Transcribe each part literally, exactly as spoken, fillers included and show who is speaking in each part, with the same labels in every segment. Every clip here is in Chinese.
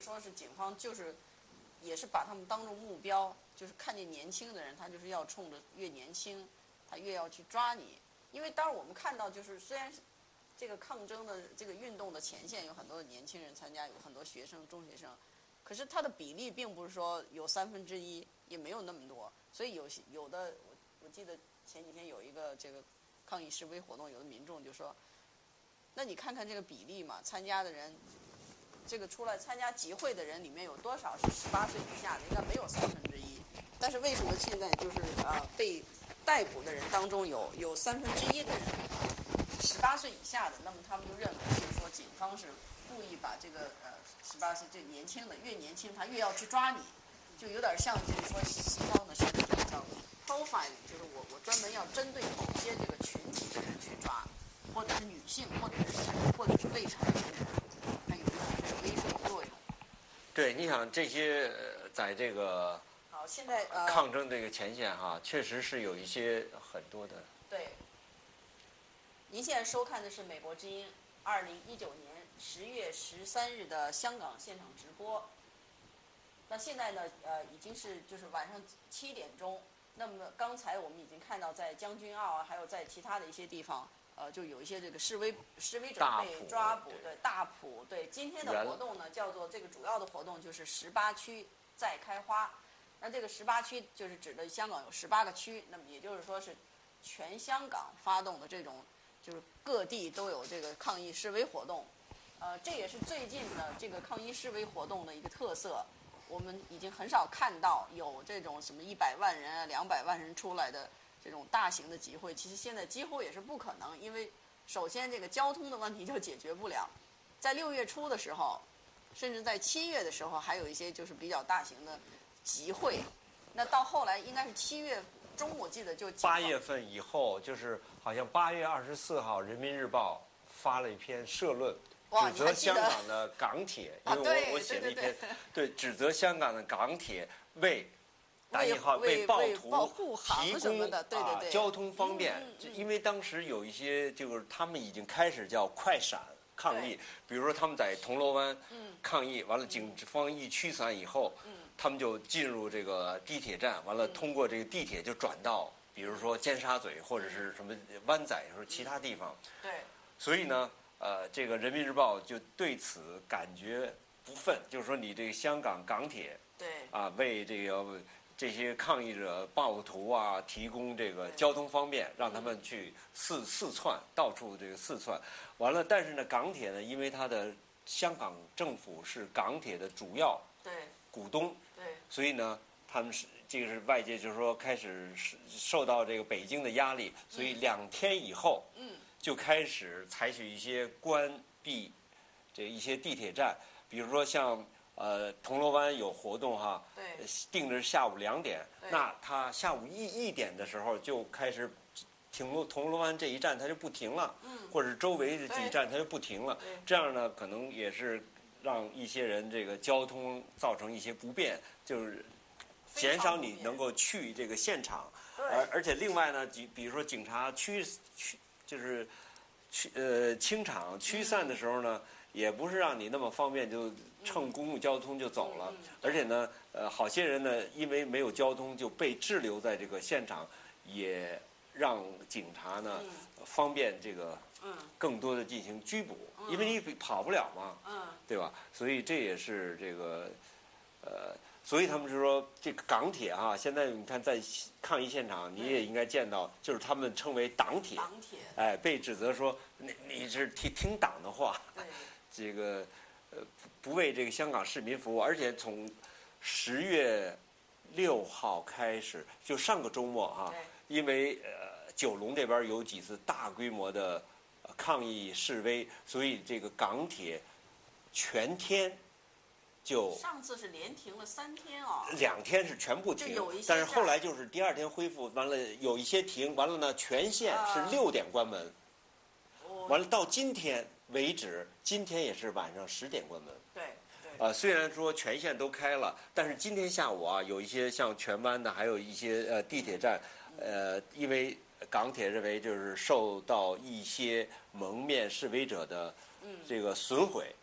Speaker 1: 说是警方就是也是把他们当成目标，就是看见年轻的人，他就是要冲着越年轻，他越要去抓你。因为当然我们看到，就是虽然这个抗争的这个运动的前线有很多的年轻人参加，有很多学生、中学生，可是它的比例并不是说有三分之一，也没有那么多。所以有些有的我我记得前几天有一个这个抗议示威活动，有的民众就说，那你看看这个比例嘛，参加的人。这个出来参加集会的人里面有多少是十八岁以下的？应该没有三分之一。但是为什么现在就是啊、呃、被逮捕的人当中有有三分之一的人十八岁以下的？那么他们就认为就是说警方是故意把这个呃十八岁最年轻的越年轻他越要去抓你，就有点像就是说西方的是这种叫 profiling， 就是我我专门要针对某些这个群体的人去抓，或者是女性，或者是或者是未成年人。
Speaker 2: 对，你想这些在这个
Speaker 1: 好，现在呃
Speaker 2: 抗争这个前线哈，确实是有一些很多的。
Speaker 1: 对，您现在收看的是美国之音二零一九年十月十三日的香港现场直播。那现在呢，呃，已经是就是晚上七点钟。那么刚才我们已经看到，在将军澳啊，还有在其他的一些地方。呃，就有一些这个示威示威者被抓捕，对大埔，对今天的活动呢，叫做这个主要的活动就是十八区再开花。那这个十八区就是指的香港有十八个区，那么也就是说是全香港发动的这种，就是各地都有这个抗议示威活动。呃，这也是最近的这个抗议示威活动的一个特色。我们已经很少看到有这种什么一百万人啊、两百万人出来的。这种大型的集会，其实现在几乎也是不可能，因为首先这个交通的问题就解决不了。在六月初的时候，甚至在七月的时候，还有一些就是比较大型的集会。那到后来应该是七月中，我记得就
Speaker 2: 八月份以后，就是好像八月二十四号，《人民日报》发了一篇社论，指责香港的港铁，因为我我写了一篇，对，指责香港的港铁为。打引号为暴徒提供啊交通方便，
Speaker 1: 嗯嗯、
Speaker 2: 因为当时有一些就是他们已经开始叫快闪抗议，比如说他们在铜锣湾抗议，完了警方一驱散以后，
Speaker 1: 嗯、
Speaker 2: 他们就进入这个地铁站，完了通过这个地铁就转到，比如说尖沙咀或者是什么湾仔或者其他地方。
Speaker 1: 对。
Speaker 2: 所以呢，呃，这个《人民日报》就对此感觉不忿，就是说你这个香港港铁，
Speaker 1: 对，
Speaker 2: 啊，为这个。这些抗议者、暴徒啊，提供这个交通方便，让他们去四四窜，到处这个四窜。完了，但是呢，港铁呢，因为它的香港政府是港铁的主要股东，
Speaker 1: 对，
Speaker 2: 所以呢，他们是这个是外界就是说开始受到这个北京的压力，所以两天以后，
Speaker 1: 嗯，
Speaker 2: 就开始采取一些关闭这一些地铁站，比如说像。呃，铜锣湾有活动哈，
Speaker 1: 对，
Speaker 2: 定的是下午两点，那他下午一一点的时候就开始停锣铜锣湾这一站，它就不停了，
Speaker 1: 嗯，
Speaker 2: 或者周围的几站它就不停了，这样呢，可能也是让一些人这个交通造成一些不便，就是减少你能够去这个现场，而而且另外呢，比比如说警察驱驱就是驱呃清场驱散的时候呢。嗯也不是让你那么方便就乘公共交通就走了，
Speaker 1: 嗯、
Speaker 2: 而且呢，呃，好些人呢，因为没有交通就被滞留在这个现场，也让警察呢、
Speaker 1: 嗯、
Speaker 2: 方便这个更多的进行拘捕，
Speaker 1: 嗯、
Speaker 2: 因为你跑不了嘛，
Speaker 1: 嗯、
Speaker 2: 对吧？所以这也是这个，呃，所以他们就说这个港铁啊，现在你看在抗议现场，你也应该见到，就是他们称为党铁，
Speaker 1: 党铁，
Speaker 2: 哎，被指责说你你是听听党的话。
Speaker 1: 对。
Speaker 2: 这个呃不为这个香港市民服务，而且从十月六号开始，就上个周末哈，因为呃九龙这边有几次大规模的抗议示威，所以这个港铁全天就
Speaker 1: 上次是连停了三天哦，
Speaker 2: 两天是全部停，但是后来就是第二天恢复，完了有一些停，完了呢全线是六点关门，
Speaker 1: 呃、
Speaker 2: 完了到今天。为止，今天也是晚上十点关门。
Speaker 1: 对，对。
Speaker 2: 呃，虽然说全线都开了，但是今天下午啊，有一些像荃湾的，还有一些呃地铁站，呃，因为港铁认为就是受到一些蒙面示威者的这个损毁，
Speaker 1: 嗯，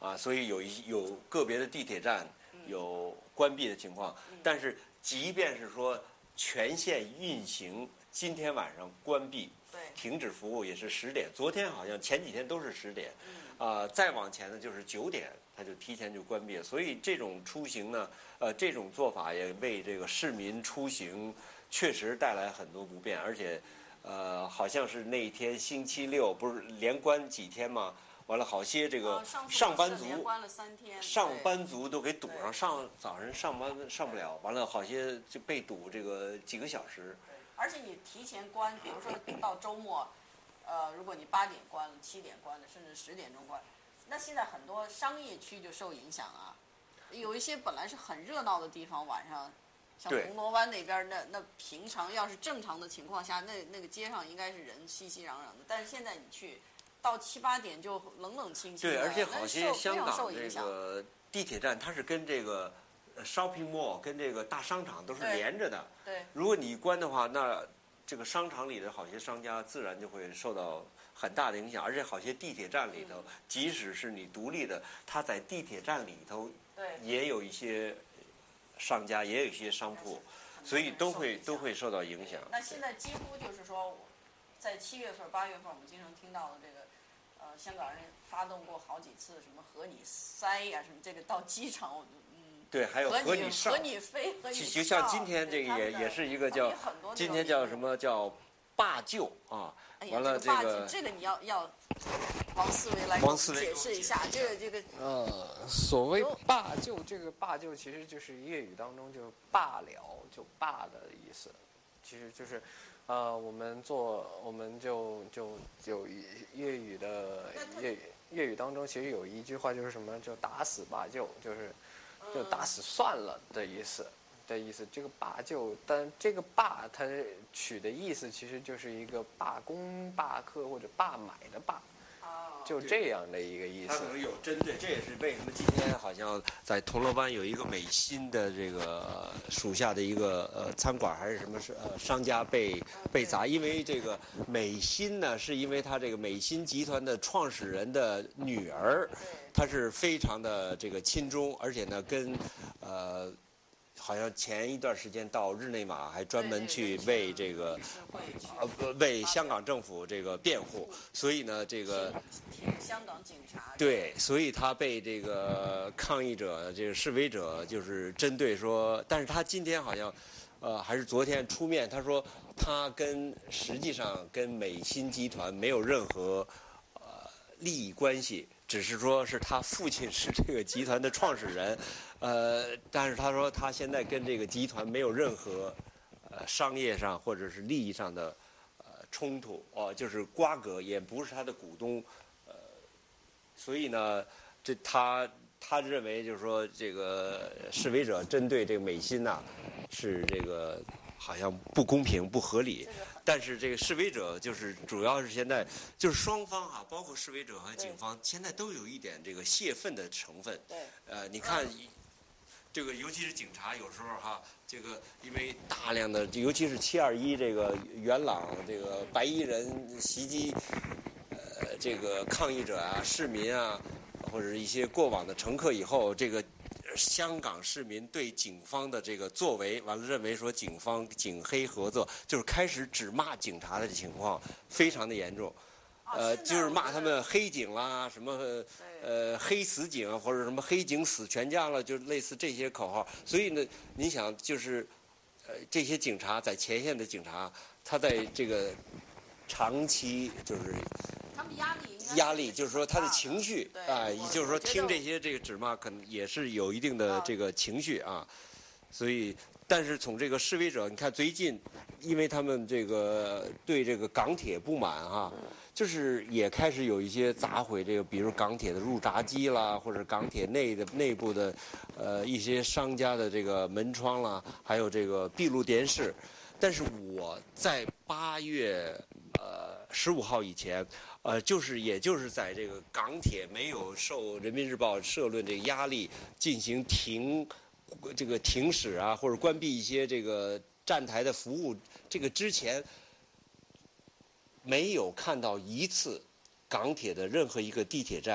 Speaker 2: 啊，所以有一有个别的地铁站有关闭的情况，但是即便是说全线运行，今天晚上关闭，停止服务也是十点，昨天好像前几天都是十点，啊，再往前呢就是九点，它就提前就关闭了。所以这种出行呢，呃，这种做法也为这个市民出行确实带来很多不便，而且，呃，好像是那一天星期六不是连关几天吗？完了，好些这个上班族，上班族都给堵上，上早上上班上不了，完了好些就被堵这个几个小时。
Speaker 1: 而且你提前关，比如说到周末，呃，如果你八点关了、七点关了，甚至十点钟关，那现在很多商业区就受影响啊。有一些本来是很热闹的地方，晚上像铜锣湾那边，那那平常要是正常的情况下，那那个街上应该是人熙熙攘攘的，但是现在你去。到七八点就冷冷清清的，
Speaker 2: 对，而且好些香港这个地铁站，它是跟这个 shopping mall 跟这个大商场都是连着的。
Speaker 1: 对，
Speaker 2: 如果你一关的话，那这个商场里的好些商家自然就会受到很大的影响。而且好些地铁站里头，嗯、即使是你独立的，它在地铁站里头也有一些商家，也有一些商铺，所以都会都会受到影响。
Speaker 1: 那现在几乎就是说，在七月份、八月份，我们经常听到的这个。呃，香港人发动过好几次什么和你塞呀、啊，什么这个到机场，嗯，
Speaker 2: 对，还有和你上，
Speaker 1: 和你飞，和你
Speaker 2: 就像今天这个也也是一个叫，今天叫什么叫罢旧啊？
Speaker 1: 哎、
Speaker 2: 完了这个
Speaker 1: 这个你要要王思维来
Speaker 2: 王思维
Speaker 1: 解释一下，这个这个
Speaker 3: 呃，所谓罢旧，这个罢旧其实就是粤语当中就罢了，就罢的意思，其实就是。呃，我们做，我们就就有粤语的粤语粤语当中，其实有一句话就是什么，就打死罢旧，就是就打死算了的意思的意思。这个罢旧，但这个罢它取的意思其实就是一个罢工、罢课或者罢买的罢。就这样的一个意思，
Speaker 2: 它可能有针对，这也是为什么今天好像在铜锣湾有一个美心的这个属下的一个呃餐馆还是什么是呃商家被被砸，因为这个美心呢，是因为他这个美心集团的创始人的女儿，她是非常的这个亲中，而且呢跟呃。好像前一段时间到日内瓦还专门去为这个呃为香港政府这个辩护，所以呢这个
Speaker 1: 香港警察
Speaker 2: 对，所以他被这个抗议者这个示威者就是针对说，但是他今天好像呃还是昨天出面，他说他跟实际上跟美心集团没有任何呃利益关系。只是说是他父亲是这个集团的创始人，呃，但是他说他现在跟这个集团没有任何呃商业上或者是利益上的呃冲突哦、呃，就是瓜葛，也不是他的股东，呃，所以呢，这他他认为就是说这个示威者针对这个美心呐、啊，是这个好像不公平不合理。但是这个示威者就是主要是现在就是双方啊，包括示威者和警方，现在都有一点这个泄愤的成分。
Speaker 1: 对。
Speaker 2: 呃，你看，这个尤其是警察有时候哈，这个因为大量的，尤其是七二一这个元朗这个白衣人袭击，呃，这个抗议者啊、市民啊，或者是一些过往的乘客以后，这个。香港市民对警方的这个作为，完了认为说警方警黑合作，就是开始指骂警察的情况非常的严重，呃，就是骂他们黑警啦，什么呃黑死警或者什么黑警死全家了，就类似这些口号。所以呢，你想就是呃这些警察在前线的警察，他在这个长期就是。
Speaker 1: 他们压力
Speaker 2: 压力就是说他的情绪啊，也就是说听这些这个指骂，可能也是有一定的这个情绪啊。所以，但是从这个示威者，你看最近，因为他们这个对这个港铁不满啊，就是也开始有一些砸毁这个，比如港铁的入闸机啦，或者港铁内的内部的呃一些商家的这个门窗啦，还有这个闭路电视。但是我在八月呃十五号以前。呃，就是也就是在这个港铁没有受人民日报社论这个压力进行停这个停驶啊，或者关闭一些这个站台的服务，这个之前没有看到一次港铁的任何一个地铁站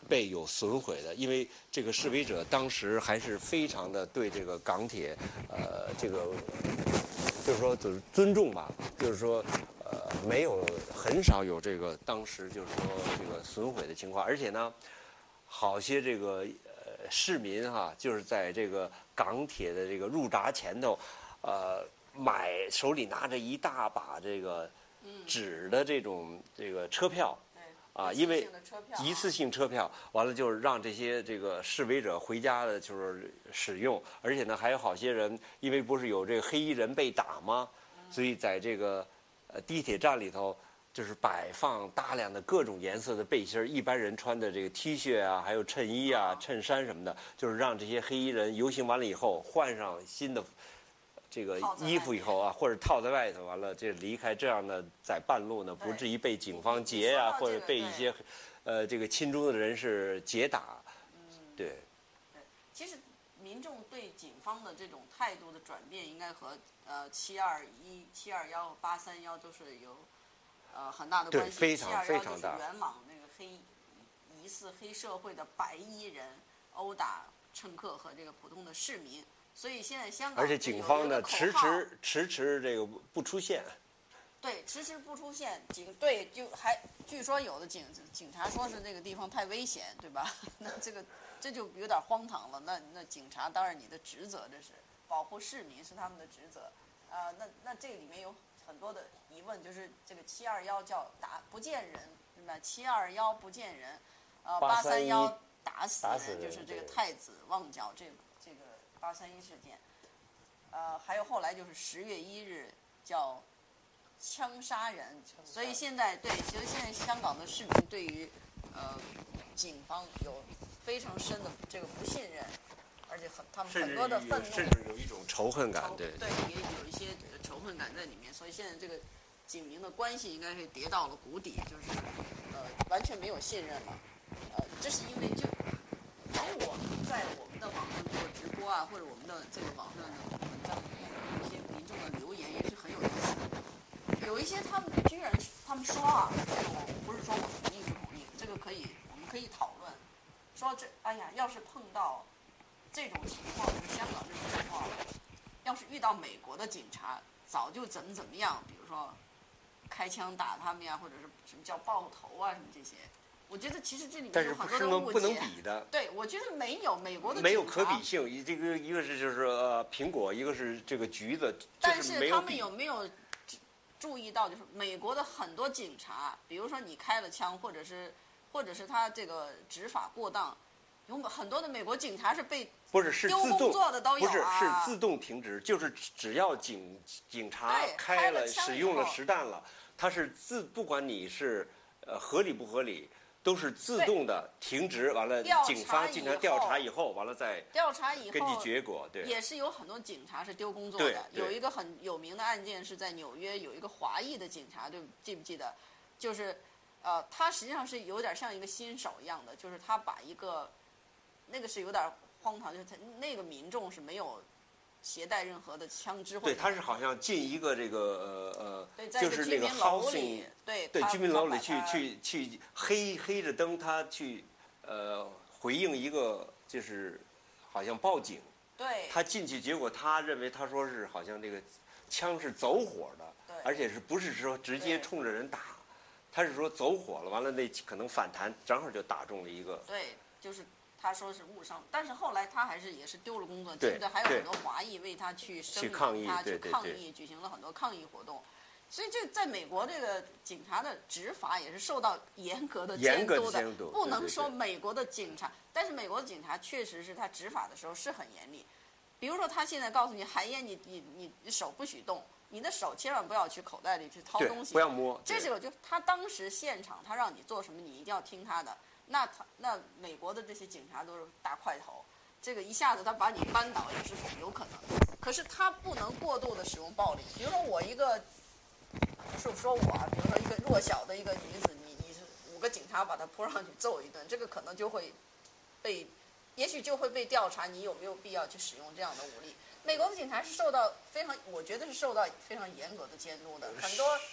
Speaker 2: 被有损毁的，因为这个示威者当时还是非常的对这个港铁，呃，这个就是说就是尊重吧，就是说呃没有很少有这个当时就是说这个损毁的情况，而且呢，好些这个呃市民哈、啊，就是在这个港铁的这个入闸前头，呃买手里拿着一大把这个纸的这种这个车票。啊，因为一次性车票，完了就是让这些这个示威者回家的，就是使用，而且呢，还有好些人，因为不是有这个黑衣人被打吗？所以在这个呃地铁站里头，就是摆放大量的各种颜色的背心，一般人穿的这个 T 恤啊，还有衬衣啊、衬衫什么的，就是让这些黑衣人游行完了以后换上新的。这个衣服以后啊，或者套在外头，完了这离开，这样呢，在半路呢，不至于被警方劫呀、啊，或者被一些，呃，这个亲中的人士劫打。嗯，对。
Speaker 1: 对，其实民众对警方的这种态度的转变，应该和呃七二一、七二幺、八三幺都是有呃很大的关系。
Speaker 2: 非常非常大。
Speaker 1: 元朗那个黑疑似黑社会的白衣人殴打乘客和这个普通的市民。所以现在香港，
Speaker 2: 而且警方呢迟迟迟迟这个不出现，
Speaker 1: 对，迟迟不出现，警对就还据说有的警警察说是这个地方太危险，对吧？那这个这就有点荒唐了。那那警察当然你的职责这是保护市民是他们的职责，啊、呃，那那这里面有很多的疑问，就是这个七二幺叫打不见人，对吧？七二幺不见人，呃，八三幺打死人，就是这个太子旺角这这个。八三一事件，呃，还有后来就是十月一日叫枪杀人，所以现在对，其实现在香港的市民对于呃警方有非常深的这个不信任，而且很他们很多的愤怒，
Speaker 2: 甚至有一种仇恨感，对
Speaker 1: 对，也有一些仇恨感在里面，所以现在这个警民的关系应该是跌到了谷底，就是呃完全没有信任了，呃，这是因为就。从我们在我们的网上做直播啊，或者我们的这个网上的文章，一些民众的留言也是很有意思的。有一些他们居然他们说啊，这个我不是说我同意不同意，这个可以我们可以讨论。说这哎呀，要是碰到这种情况，就是香港这种情况，要是遇到美国的警察，早就怎么怎么样，比如说开枪打他们呀，或者是什么叫爆头啊，什么这些。我觉得其实这里面有很多的误解，
Speaker 2: 不能比的。
Speaker 1: 对，我觉得没有美国的
Speaker 2: 没有可比性。一这个一个是就是呃苹果，一个是这个橘子。
Speaker 1: 但是他们有没有注意到，就是美国的很多警察，比如说你开了枪，或者是或者是他这个执法过当，有很多的美国警察是被
Speaker 2: 不是是
Speaker 1: 丢工作的都有、啊、
Speaker 2: 不是是自动停止，就是只要警警察开了使用了实弹了，他是自不管你是呃合理不合理。都是自动的停止，完了，警方进行调查以后，完了再
Speaker 1: 调查以后
Speaker 2: 根据结果，对，
Speaker 1: 也是有很多警察是丢工作
Speaker 2: 的。
Speaker 1: 有一个很有名的案件是在纽约，有一个华裔的警察，对，记不记得？就是，呃，他实际上是有点像一个新手一样的，就是他把一个，那个是有点荒唐，就是他那个民众是没有携带任何的枪支或者。
Speaker 2: 对，他是好像进一个这个呃
Speaker 1: 呃，
Speaker 2: 就是那个 housing，
Speaker 1: 对
Speaker 2: 对，居民楼里去去去黑黑着灯，他去呃回应一个就是好像报警。
Speaker 1: 对。
Speaker 2: 他进去，结果他认为他说是好像这个枪是走火的，
Speaker 1: 对，
Speaker 2: 而且是不是说直接冲着人打，他是说走火了，完了那可能反弹，正好就打中了一个。
Speaker 1: 对，就是。他说是误伤，但是后来他还是也是丢了工作，记不得还有很多华裔为他去声援他，去抗议，举行了很多抗议活动。所以这在美国这个警察的执法也是受到严格的监督的，不能说美国的警察，但是美国的警察确实是他执法的时候是很严厉。比如说他现在告诉你海燕，你你你你手不许动，你的手千万不要去口袋里去掏东西，
Speaker 2: 不要摸。
Speaker 1: 这是我就他当时现场他让你做什么，你一定要听他的。那他那美国的这些警察都是大块头，这个一下子他把你扳倒也是有可能。可是他不能过度的使用暴力。比如说我一个，是不说我啊，比如说一个弱小的一个女子，你你是五个警察把她扑上去揍一顿，这个可能就会被，也许就会被调查你有没有必要去使用这样的武力。美国的警察是受到非常，我觉得是受到非常严格的监督的，很多。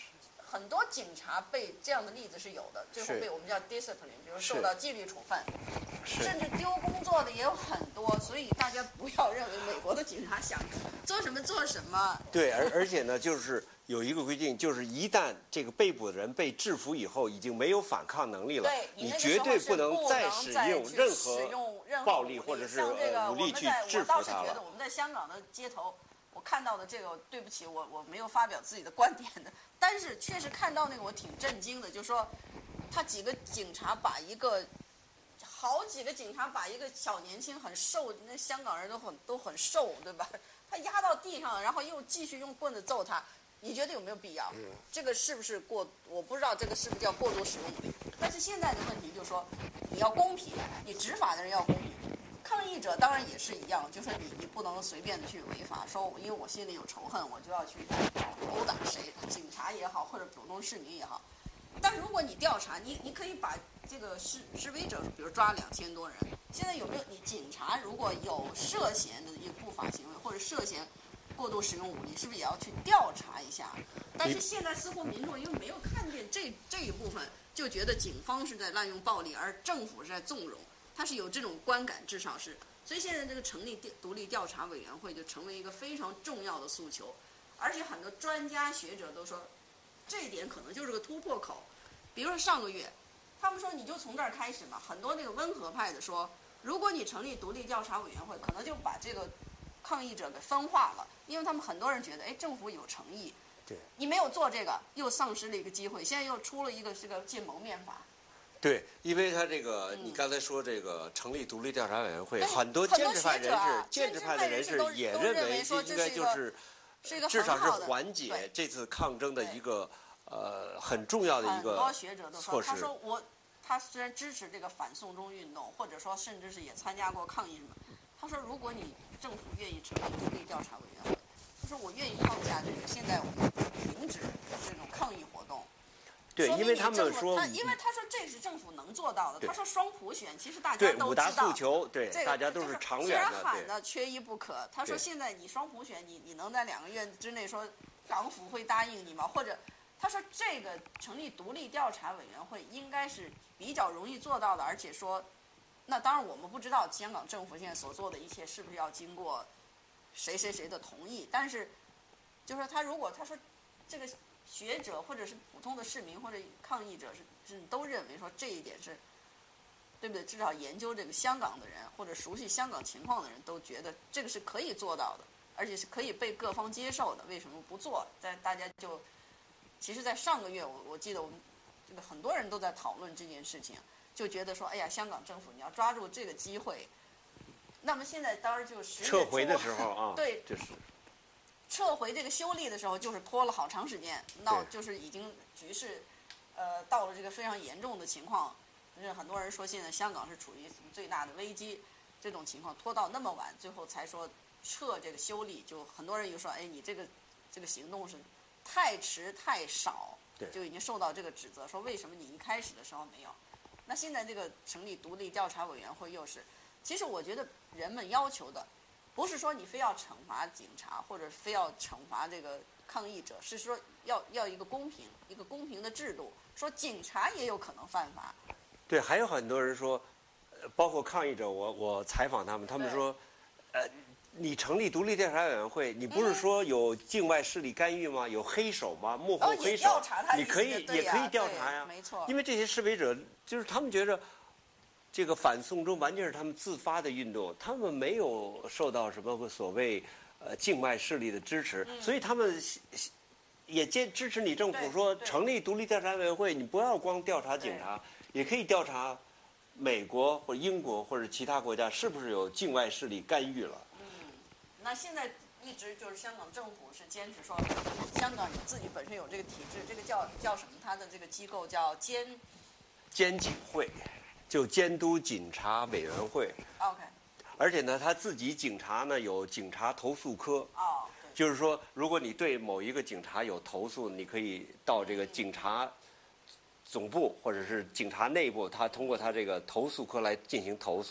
Speaker 1: 很多警察被这样的例子是有的，最后被我们叫 discipline， 比如受到纪律处分，甚至丢工作的也有很多。所以大家不要认为美国的警察想做什么做什么。
Speaker 2: 对，而而且呢，就是有一个规定，就是一旦这个被捕的人被制服以后，已经没有反抗能力了，
Speaker 1: 对你
Speaker 2: 绝对
Speaker 1: 不
Speaker 2: 能再使用任何暴力或者是武力去制服他了。
Speaker 1: 我倒是觉得我们在香港的街头，我看到的这个，对不起，我我没有发表自己的观点的，但是确实看到那个我挺震惊的，就是说，他几个警察把一个，好几个警察把一个小年轻很瘦，那香港人都很都很瘦，对吧？他压到地上，然后又继续用棍子揍他，你觉得有没有必要？嗯、这个是不是过？我不知道这个是不是叫过度使用武力。但是现在的问题就是说，你要公平，你执法的人要公平。抗议者当然也是一样，就说你你不能随便的去违法，说因为我心里有仇恨，我就要去殴打谁，警察也好，或者普通市民也好。但如果你调查，你你可以把这个示示威者，比如抓两千多人，现在有没有你警察如果有涉嫌的一个不法行为或者涉嫌过度使用武力，是不是也要去调查一下？但是现在似乎民众因为没有看见这这一部分，就觉得警方是在滥用暴力，而政府是在纵容。他是有这种观感，至少是，所以现在这个成立独立调查委员会就成为一个非常重要的诉求，而且很多专家学者都说，这一点可能就是个突破口。比如说上个月，他们说你就从这儿开始嘛，很多那个温和派的说，如果你成立独立调查委员会，可能就把这个抗议者给分化了，因为他们很多人觉得，哎，政府有诚意，
Speaker 2: 对，
Speaker 1: 你没有做这个，又丧失了一个机会，现在又出了一个这个禁蒙面法。
Speaker 2: 对，因为他这个，你刚才说这个成立独立调查委员会，
Speaker 1: 嗯、
Speaker 2: 很多建制派人士、建制派的人士也认为
Speaker 1: 这
Speaker 2: 应该就是至少是缓解
Speaker 1: 对
Speaker 2: 这次抗争的一个呃很重要的一个
Speaker 1: 很多学者都说，
Speaker 2: 措施。
Speaker 1: 他说我，他虽然支持这个反送中运动，或者说甚至是也参加过抗议什么，他说如果你政府愿意成立独立调查委员会，他说我愿意放下这个现在我们停止这种抗议活动。
Speaker 2: 对，因为他们说，
Speaker 1: 他因为他说这是政府能做到的。他说双普选，其实大家
Speaker 2: 对
Speaker 1: 都知道。
Speaker 2: 五大诉求，对，
Speaker 1: 这个、
Speaker 2: 大家都是长远的。
Speaker 1: 虽然喊的缺一不可。他说现在你双普选，你你能在两个月之内说港府会答应你吗？或者他说这个成立独立调查委员会应该是比较容易做到的，而且说，那当然我们不知道香港政府现在所做的一切是不是要经过谁谁谁的同意，但是就说他如果他说这个。学者或者是普通的市民或者抗议者是是都认为说这一点是，对不对？至少研究这个香港的人或者熟悉香港情况的人都觉得这个是可以做到的，而且是可以被各方接受的。为什么不做？但大家就，其实，在上个月我我记得我们这个很多人都在讨论这件事情，就觉得说，哎呀，香港政府你要抓住这个机会。那么现在当然就十月
Speaker 2: 撤回的时候啊，
Speaker 1: 对，
Speaker 2: 就是。
Speaker 1: 撤回这个修例的时候，就是拖了好长时间，闹就是已经局势，呃，到了这个非常严重的情况。就是很多人说现在香港是处于最大的危机，这种情况拖到那么晚，最后才说撤这个修例，就很多人又说，哎，你这个这个行动是太迟太少，就已经受到这个指责，说为什么你一开始的时候没有？那现在这个成立独立调查委员会又是，其实我觉得人们要求的。不是说你非要惩罚警察，或者非要惩罚这个抗议者，是说要要一个公平、一个公平的制度。说警察也有可能犯法。
Speaker 2: 对，还有很多人说，包括抗议者，我我采访他们，他们说，呃，你成立独立调查委员会，你不是说有境外势力干预吗？有黑手吗？幕后黑手，
Speaker 1: 哦、你,
Speaker 2: 你可以也可以调查呀。
Speaker 1: 没错。
Speaker 2: 因为这些示威者，就是他们觉得。这个反送中完全是他们自发的运动，他们没有受到什么所谓呃境外势力的支持，
Speaker 1: 嗯、
Speaker 2: 所以他们也坚支持你政府说成立独立调查委员会，你不要光调查警察，也可以调查美国或者英国或者其他国家是不是有境外势力干预了。
Speaker 1: 嗯，那现在一直就是香港政府是坚持说，香港你自己本身有这个体制，这个叫叫什么？它的这个机构叫监
Speaker 2: 监警会。就监督警察委员会
Speaker 1: ，OK，
Speaker 2: 而且呢，他自己警察呢有警察投诉科，
Speaker 1: 哦，
Speaker 2: 就是说，如果你对某一个警察有投诉，你可以到这个警察总部或者是警察内部，他通过他这个投诉科来进行投诉。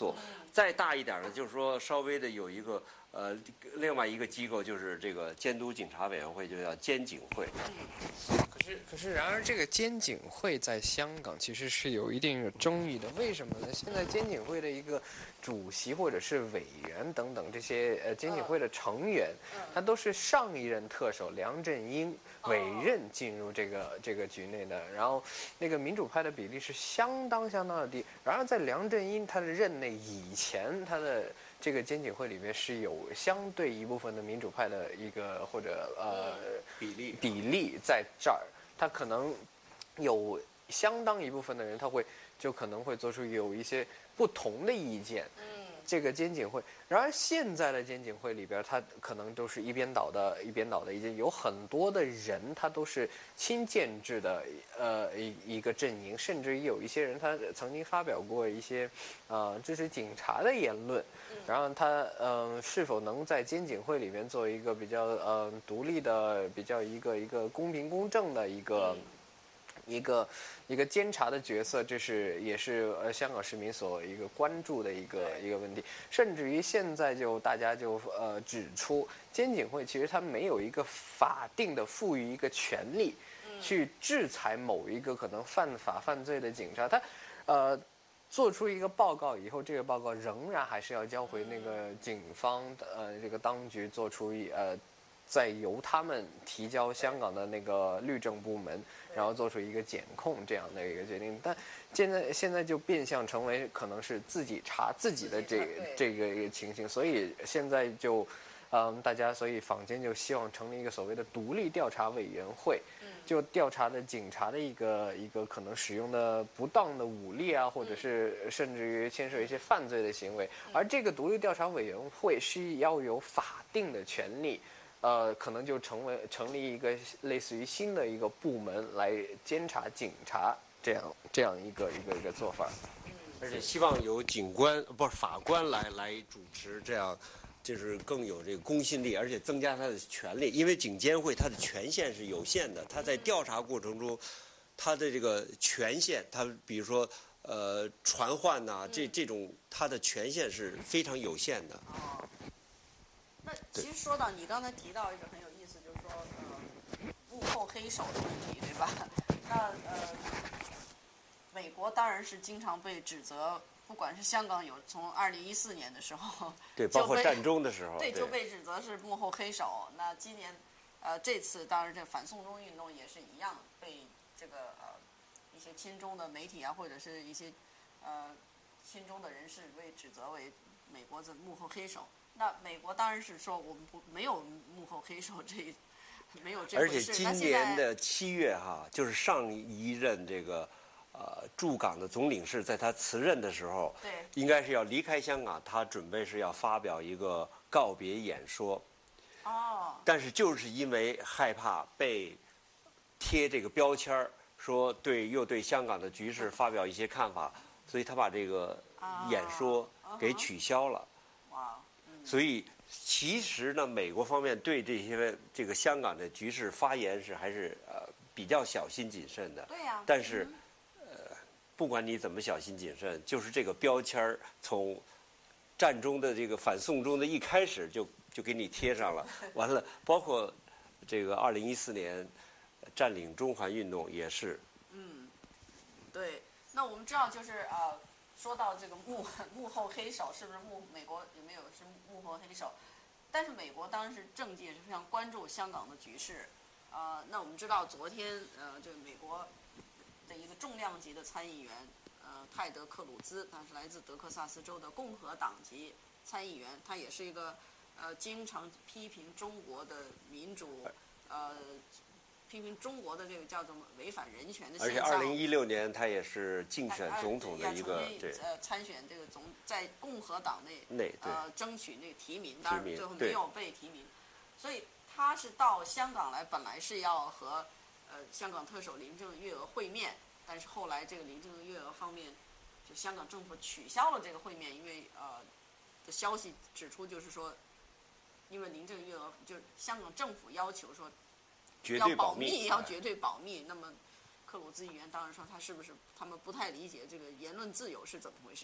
Speaker 2: 再大一点的，就是说稍微的有一个呃，另外一个机构就是这个监督警察委员会，就叫监警会。
Speaker 3: 可是，可是，然而这个监警会在香港其实是有一定的争议的。为什么呢？现在监警会的一个主席或者是委员等等这些呃监警会的成员，他都是上一任特首梁振英委任进入这个这个局内的。然后，那个民主派的比例是相当相当的低。然而在梁振英他的任内以前，他的这个监警会里面是有相对一部分的民主派的一个或者呃
Speaker 2: 比例
Speaker 3: 比例在这儿，他可能有相当一部分的人他会就可能会做出有一些不同的意见。嗯，这个监警会，然而现在的监警会里边，他可能都是一边倒的一边倒的意见，有很多的人他都是亲建制的呃一一个阵营，甚至于有一些人他曾经发表过一些呃支持警察的言论。然后他嗯、呃、是否能在监警会里面做一个比较呃独立的、比较一个一个公平公正的一个、嗯、一个一个监察的角色，这是也是呃香港市民所一个关注的一个一个问题。甚至于现在就大家就呃指出，监警会其实它没有一个法定的赋予一个权利，去制裁某一个可能犯法犯罪的警察，他呃。做出一个报告以后，这个报告仍然还是要交回那个警方的呃这个当局做出一呃，再由他们提交香港的那个律政部门，然后做出一个检控这样的一个决定。但现在现在就变相成为可能是自己查自己的这个这个一个情形，所以现在就。嗯，大家所以坊间就希望成立一个所谓的独立调查委员会，就调查的警察的一个一个可能使用的不当的武力啊，或者是甚至于牵涉一些犯罪的行为，而这个独立调查委员会是要有法定的权利，呃，可能就成为成立一个类似于新的一个部门来监察警察这样这样一个一个一个做法，
Speaker 2: 而且希望由警官不是法官来来主持这样。就是更有这个公信力，而且增加他的权利，因为警监会它的权限是有限的，他在调查过程中，他的这个权限，他比如说呃传唤呐、啊，这这种他的权限是非常有限的。
Speaker 1: 哦，那其实说到你刚才提到一个很有意思，就是说呃幕后黑手的问题，对吧？那呃美国当然是经常被指责。不管是香港有从二零一四年的时候，
Speaker 2: 对，包括战中的时候，
Speaker 1: 对，就被指责是幕后黑手。那今年，呃，这次当然这反送中运动也是一样，被这个呃一些亲中的媒体啊，或者是一些呃亲中的人士被指责为美国的幕后黑手。那美国当然是说我们不没有幕后黑手这没有这回事。
Speaker 2: 而且今年的七月哈，就是上一任这个。呃，驻港的总领事在他辞任的时候，
Speaker 1: 对，
Speaker 2: 应该是要离开香港，他准备是要发表一个告别演说。
Speaker 1: 哦。
Speaker 2: 但是就是因为害怕被贴这个标签儿，说对又对香港的局势发表一些看法，所以他把这个演说给取消了。
Speaker 1: 哇。嗯。
Speaker 2: 所以其实呢，美国方面对这些这个香港的局势发言是还是呃比较小心谨慎的。
Speaker 1: 对呀。
Speaker 2: 但是。不管你怎么小心谨慎，就是这个标签儿从战中的这个反送中的一开始就就给你贴上了。完了，包括这个二零一四年占领中环运动也是。
Speaker 1: 嗯，对。那我们知道，就是呃，说到这个幕幕后黑手，是不是幕美国有没有是幕后黑手？但是美国当然是政界是非常关注香港的局势。呃，那我们知道昨天呃，这个美国。的一个重量级的参议员，呃，泰德·克鲁兹，他是来自德克萨斯州的共和党籍参议员，他也是一个呃经常批评中国的民主，呃，批评中国的这个叫做违反人权的现象。
Speaker 2: 而且二零一六年他也是竞选总统的一个对
Speaker 1: 呃参选这个总在共和党内
Speaker 2: 内
Speaker 1: 呃争取那个提名，当然最后没有被提名，所以他是到香港来，本来是要和。呃，香港特首林郑月娥会面，但是后来这个林郑月娥方面，就香港政府取消了这个会面，因为呃的消息指出就是说，因为林郑月娥就是香港政府要求说
Speaker 2: 绝对保
Speaker 1: 密，要绝对保密。那么克鲁兹议员当然说他是不是他们不太理解这个言论自由是怎么回事？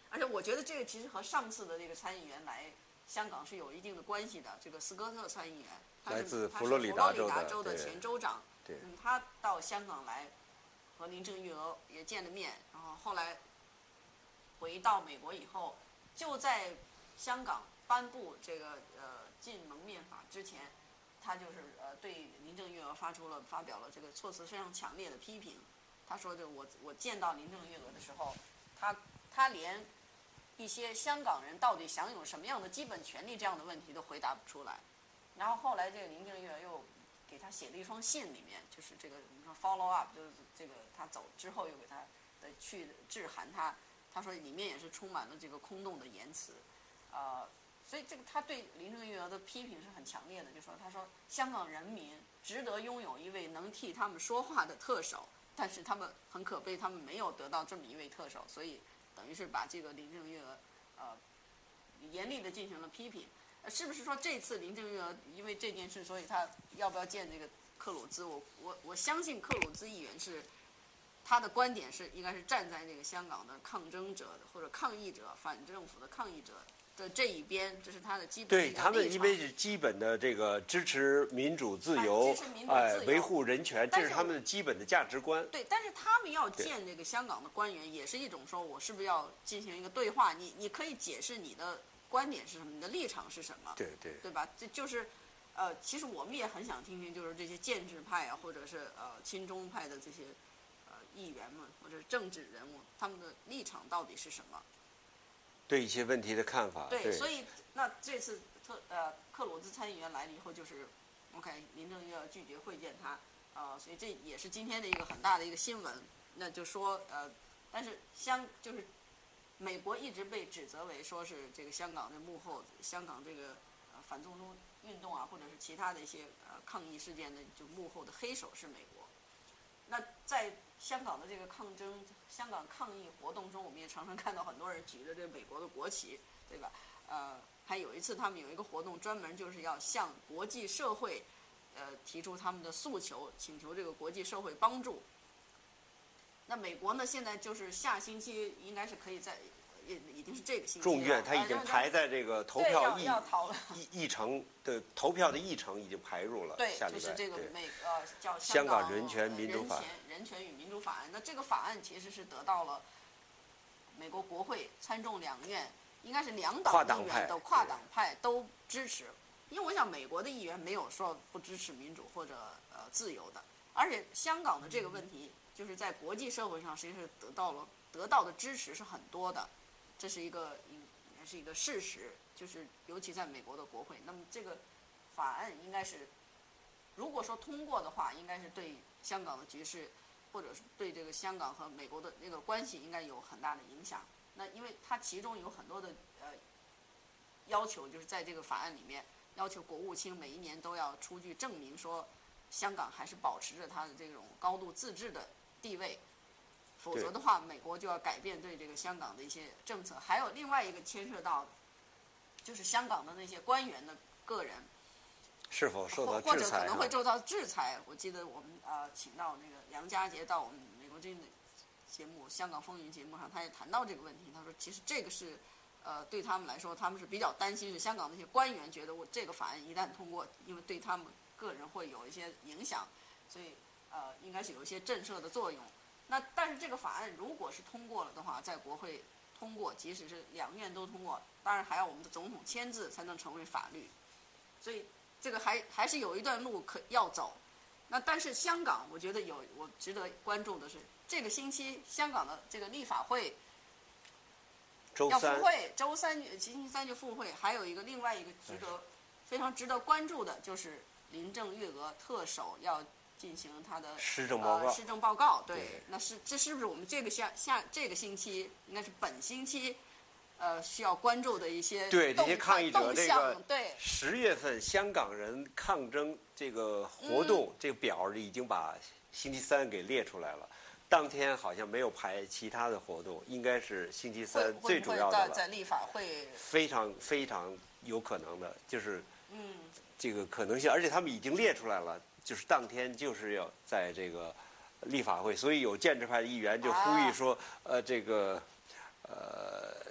Speaker 1: 而且我觉得这个其实和上次的这个参议员来香港是有一定的关系的。这个斯科特参议员，他是
Speaker 2: 来自
Speaker 1: 他
Speaker 2: 佛罗里达州的
Speaker 1: 是佛罗里达州的
Speaker 2: 对
Speaker 1: 前州长，
Speaker 2: 对
Speaker 1: 嗯，他到香港来和林郑月娥也见了面，然后后来回到美国以后，就在香港颁布这个呃禁蒙面法之前，他就是呃对林郑月娥发出了发表了这个措辞非常强烈的批评。他说，就我我见到林郑月娥的时候，他他连一些香港人到底享有什么样的基本权利这样的问题都回答不出来。然后后来这个林郑月娥又给他写了一封信，里面就是这个我们说 follow up， 就是这个他走之后又给他的去致函他，他说里面也是充满了这个空洞的言辞，呃，所以这个他对林郑月娥的批评是很强烈的，就说他说香港人民值得拥有一位能替他们说话的特首，但是他们很可悲，他们没有得到这么一位特首，所以等于是把这个林郑月娥呃严厉的进行了批评。是不是说这次林郑月娥因为这件事，所以他要不要见这个克鲁兹？我我我相信克鲁兹议员是他的观点是应该是站在这个香港的抗争者的或者抗议者、反政府的抗议者的这一边，这是他的基本的
Speaker 2: 对他们因为是基本的这个支持民主自由，哎，维护人权，这是他们的基本的价值观。
Speaker 1: 对，但是他们要见这个香港的官员，也是一种说我是不是要进行一个对话？你你可以解释你的观点是什么，你的立场是什么？
Speaker 2: 对对，
Speaker 1: 对吧？这就是，呃，其实我们也很想听听，就是这些建制派啊，或者是呃亲中派的这些呃议员们，或者是政治人物，他们的立场到底是什么？
Speaker 2: 对一些问题的看法。
Speaker 1: 对，
Speaker 2: 对
Speaker 1: 所以那这次特呃克鲁兹参议员来了以后，就是 OK， 林郑月娥拒绝会见他，呃，所以这也是今天的一个很大的一个新闻。那就说呃，但是香就是美国一直被指责为说是这个香港的幕后，香港这个呃反送中运动啊，或者是其他的一些呃抗议事件的就幕后的黑手是美国。那在香港的这个抗争、香港抗议活动中，我们也常常看到很多人举着这个美国的国旗，对吧？呃，还有一次他们有一个活动，专门就是要向国际社会，呃，提出他们的诉求，请求这个国际社会帮助。那美国呢，现在就是下星期应该是可以在，也已经是这个星期了。
Speaker 2: 众院他已经排在这个投票议议议程的投票的议程已经排入了。
Speaker 1: 对，
Speaker 2: 下礼拜
Speaker 1: 就是这个美呃叫
Speaker 2: 香港人权民主法案。
Speaker 1: 人权与民主法案。那这个法案其实是得到了美国国会参众两院应该是两党议员都跨党派都支持，因为我想美国的议员没有说不支持民主或者呃自由的，而且香港的这个问题。就是在国际社会上，实际上是得到了得到的支持是很多的，这是一个也是一个事实。就是尤其在美国的国会，那么这个法案应该是，如果说通过的话，应该是对香港的局势，或者是对这个香港和美国的那个关系，应该有很大的影响。那因为它其中有很多的呃要求，就是在这个法案里面要求国务卿每一年都要出具证明说，香港还是保持着它的这种高度自治的地位，否则的话，美国就要改变对这个香港的一些政策。还有另外一个牵涉到，就是香港的那些官员的个人
Speaker 2: 是否受到制裁，
Speaker 1: 或者可能会受到制裁。我记得我们呃请到那个梁家杰到我们美国之音的节目《香港风云》节目上，他也谈到这个问题。他说，其实这个是呃对他们来说，他们是比较担心，是香港那些官员觉得我这个法案一旦通过，因为对他们个人会有一些影响，所以。呃，应该是有一些震慑的作用。那但是这个法案如果是通过了的话，在国会通过，即使是两院都通过，当然还要我们的总统签字才能成为法律。所以这个还还是有一段路可要走。那但是香港，我觉得有我值得关注的是，这个星期香港的这个立法会要复会，周三星期三就复会。还有一个另外一个值得非常值得关注的就是林郑月娥特首要。进行他的
Speaker 2: 施政报告，
Speaker 1: 呃、施政报告，对，对那是这是不是我们这个下下这个星期应该是本星期，呃，需要关注的一些
Speaker 2: 对这些抗议者这个
Speaker 1: 对
Speaker 2: 十月份香港人抗争这个活动、嗯、这个表已经把星期三给列出来了，当天好像没有排其他的活动，应该是星期三最主要的了。
Speaker 1: 会会在, 在立法会
Speaker 2: 非常非常有可能的，就是嗯这个可能性，而且他们已经列出来了。就是当天就是要在这个立法会，所以有建制派的议员就呼吁说，啊、呃，这个，呃，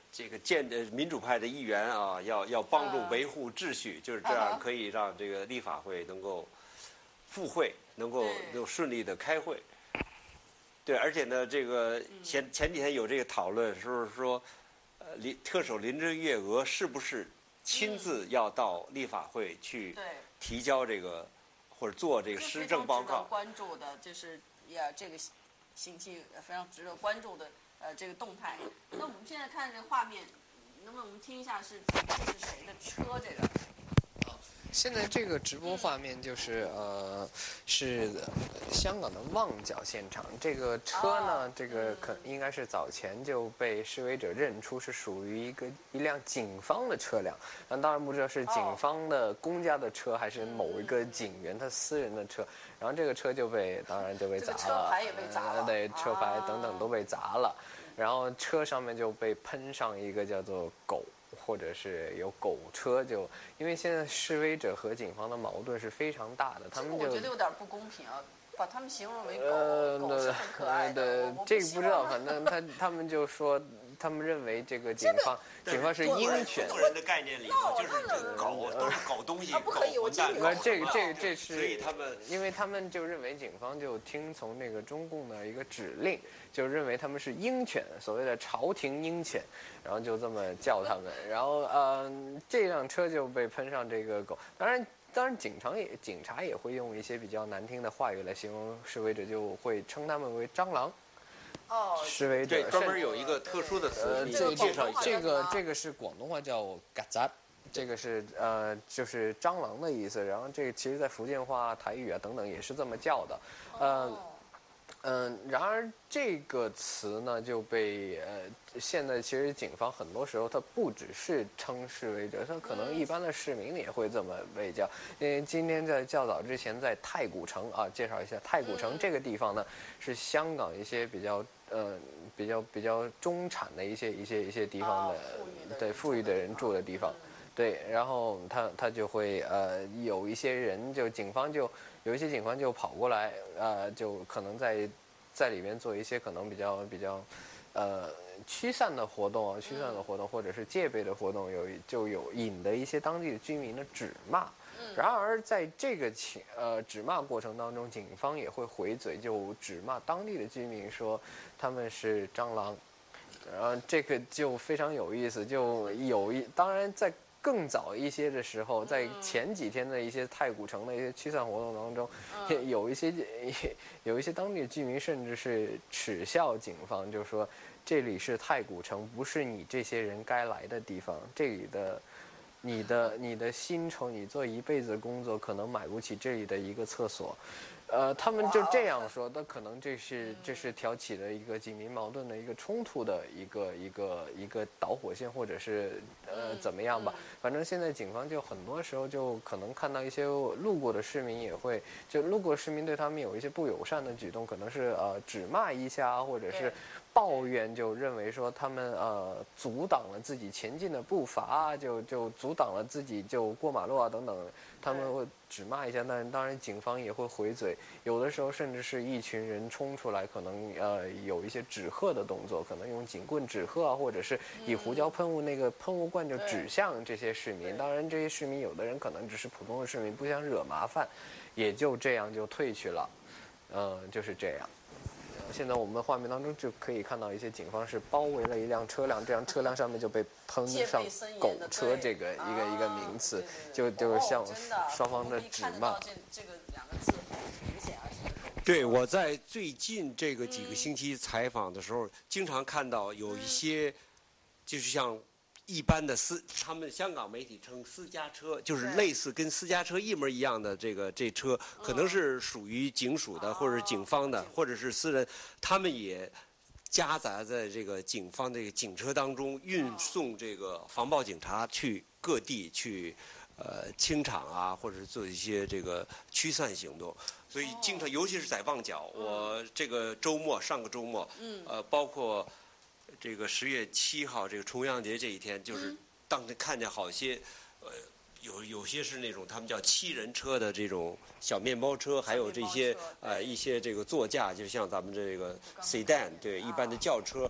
Speaker 2: 这个建呃民主派的议员啊，要要帮助维护秩序，就是这样可以让这个立法会能够复会，能够能够顺利的开会。对，而且呢，这个前前几天有这个讨论，就是说，呃，林特首林郑月娥是不是亲自要到立法会去提交这个或者做这个施政报告？
Speaker 1: 关注的就是呀，这个星期非常值得关注的呃这个动态。那我们现在看这个画面，能不能我们听一下是这是谁的车？这个？
Speaker 3: 现在这个直播画面就是呃，是香港的旺角现场。这个车呢，哦、这个可应该是早前就被示威者认出是属于一个一辆警方的车辆。那当然不知道是警方的公家的车，还是某一个警员他私人的车。然后这个车就被当然就被砸了，
Speaker 1: 这个车牌也被砸了，
Speaker 3: 呃、对，车牌等等都被砸了。然后车上面就被喷上一个叫做“狗”。或者是有狗车，就因为现在示威者和警方的矛盾是非常大的，他们就
Speaker 1: 我觉得有点不公平啊，把他们形容为狗，呃、狗是很可爱的。
Speaker 3: 呃、这个不知道，反正他他们就说，他们认为这个警方警方是鹰犬。
Speaker 2: 中国人的概念里头，就是这个狗都是狗东西，
Speaker 1: 不可以，我
Speaker 2: 这
Speaker 3: 个这个这这是，
Speaker 2: 所以他们
Speaker 3: 因为他们就认为警方就听从那个中共的一个指令，就认为他们是鹰犬，所谓的朝廷鹰犬，然后就这么叫他们，然后呃这辆车就被喷上这个狗，当然。当然，警察也警察也会用一些比较难听的话语来形容示威者，就会称他们为蟑螂。
Speaker 1: 哦，
Speaker 3: 示威者
Speaker 2: 对，专门有一个特殊的词，
Speaker 3: 呃，
Speaker 2: 这介绍一下。
Speaker 3: 这个这个是广东话叫“曱甴”，这个是呃就是蟑螂的意思。然后这个其实在福建话、台语啊等等也是这么叫的，呃。嗯，然而这个词呢就被呃，现在其实警方很多时候他不只是称示威者，他可能一般的市民也会这么被叫。因为今天在较早之前在太古城啊，介绍一下太古城这个地方呢，是香港一些比较呃比较比较中产的一些一些一些地方的，对富裕的人住的地方。对，然后他他就会呃有一些人就警方就有一些警方就跑过来，呃就可能在在里面做一些可能比较比较呃驱散的活动啊，驱散的活动或者是戒备的活动，有就有引得一些当地的居民的指骂。然而在这个情呃指骂过程当中，警方也会回嘴，就指骂当地的居民说他们是蟑螂。然后这个就非常有意思，就有一当然在。更早一些的时候，在前几天的一些太古城的一些驱散活动当中，嗯、有一些有一些当地的居民甚至是耻笑警方，就说这里是太古城，不是你这些人该来的地方。这里的你的你的薪酬，你做一辈子的工作，可能买不起这里的一个厕所。呃，他们就这样说，那可能这是这是挑起了一个警民矛盾的一个冲突的一个一个一个导火线，或者是呃怎么样吧。反正现在警方就很多时候就可能看到一些路过的市民也会，就路过市民对他们有一些不友善的举动，可能是呃指骂一下，或者是抱怨，就认为说他们呃阻挡了自己前进的步伐，就就阻挡了自己就过马路啊等等，他们会指骂一下。但当然警方也会回嘴。有的时候甚至是一群人冲出来，可能呃有一些指喝的动作，可能用警棍指喝啊，或者是以胡椒喷雾那个喷雾罐就指向这些市民。当然这些市民有的人可能只是普通的市民，不想惹麻烦，也就这样就退去了，呃就是这样。现在我们画面当中就可以看到一些警方是包围了一辆车辆，这辆车辆上面就被喷上“狗车”这个一个一个名词，就就是向双方的指骂。
Speaker 1: 这个两个字明显而且。
Speaker 2: 对，我在最近这个几个星期采访的时候，经常看到有一些，就是像一般的私，他们香港媒体称私家车，就是类似跟私家车一模一样的这个这车，可能是属于警署的，或者警方的，或者是私人，他们也夹杂在这个警方这个警车当中，运送这个防暴警察去各地去，呃，清场啊，或者是做一些这个驱散行动。所以经常，尤其是在旺角，我这个周末，上个周末，呃，包括这个十月七号这个重阳节这一天，就是当时看见好些，呃，有有些是那种他们叫七人车的这种小面包车，还有这些呃一些这个座驾，就像咱们这个 sedan 对一般的轿车，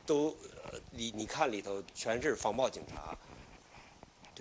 Speaker 2: 都，呃你你看里头全是防暴警察。对。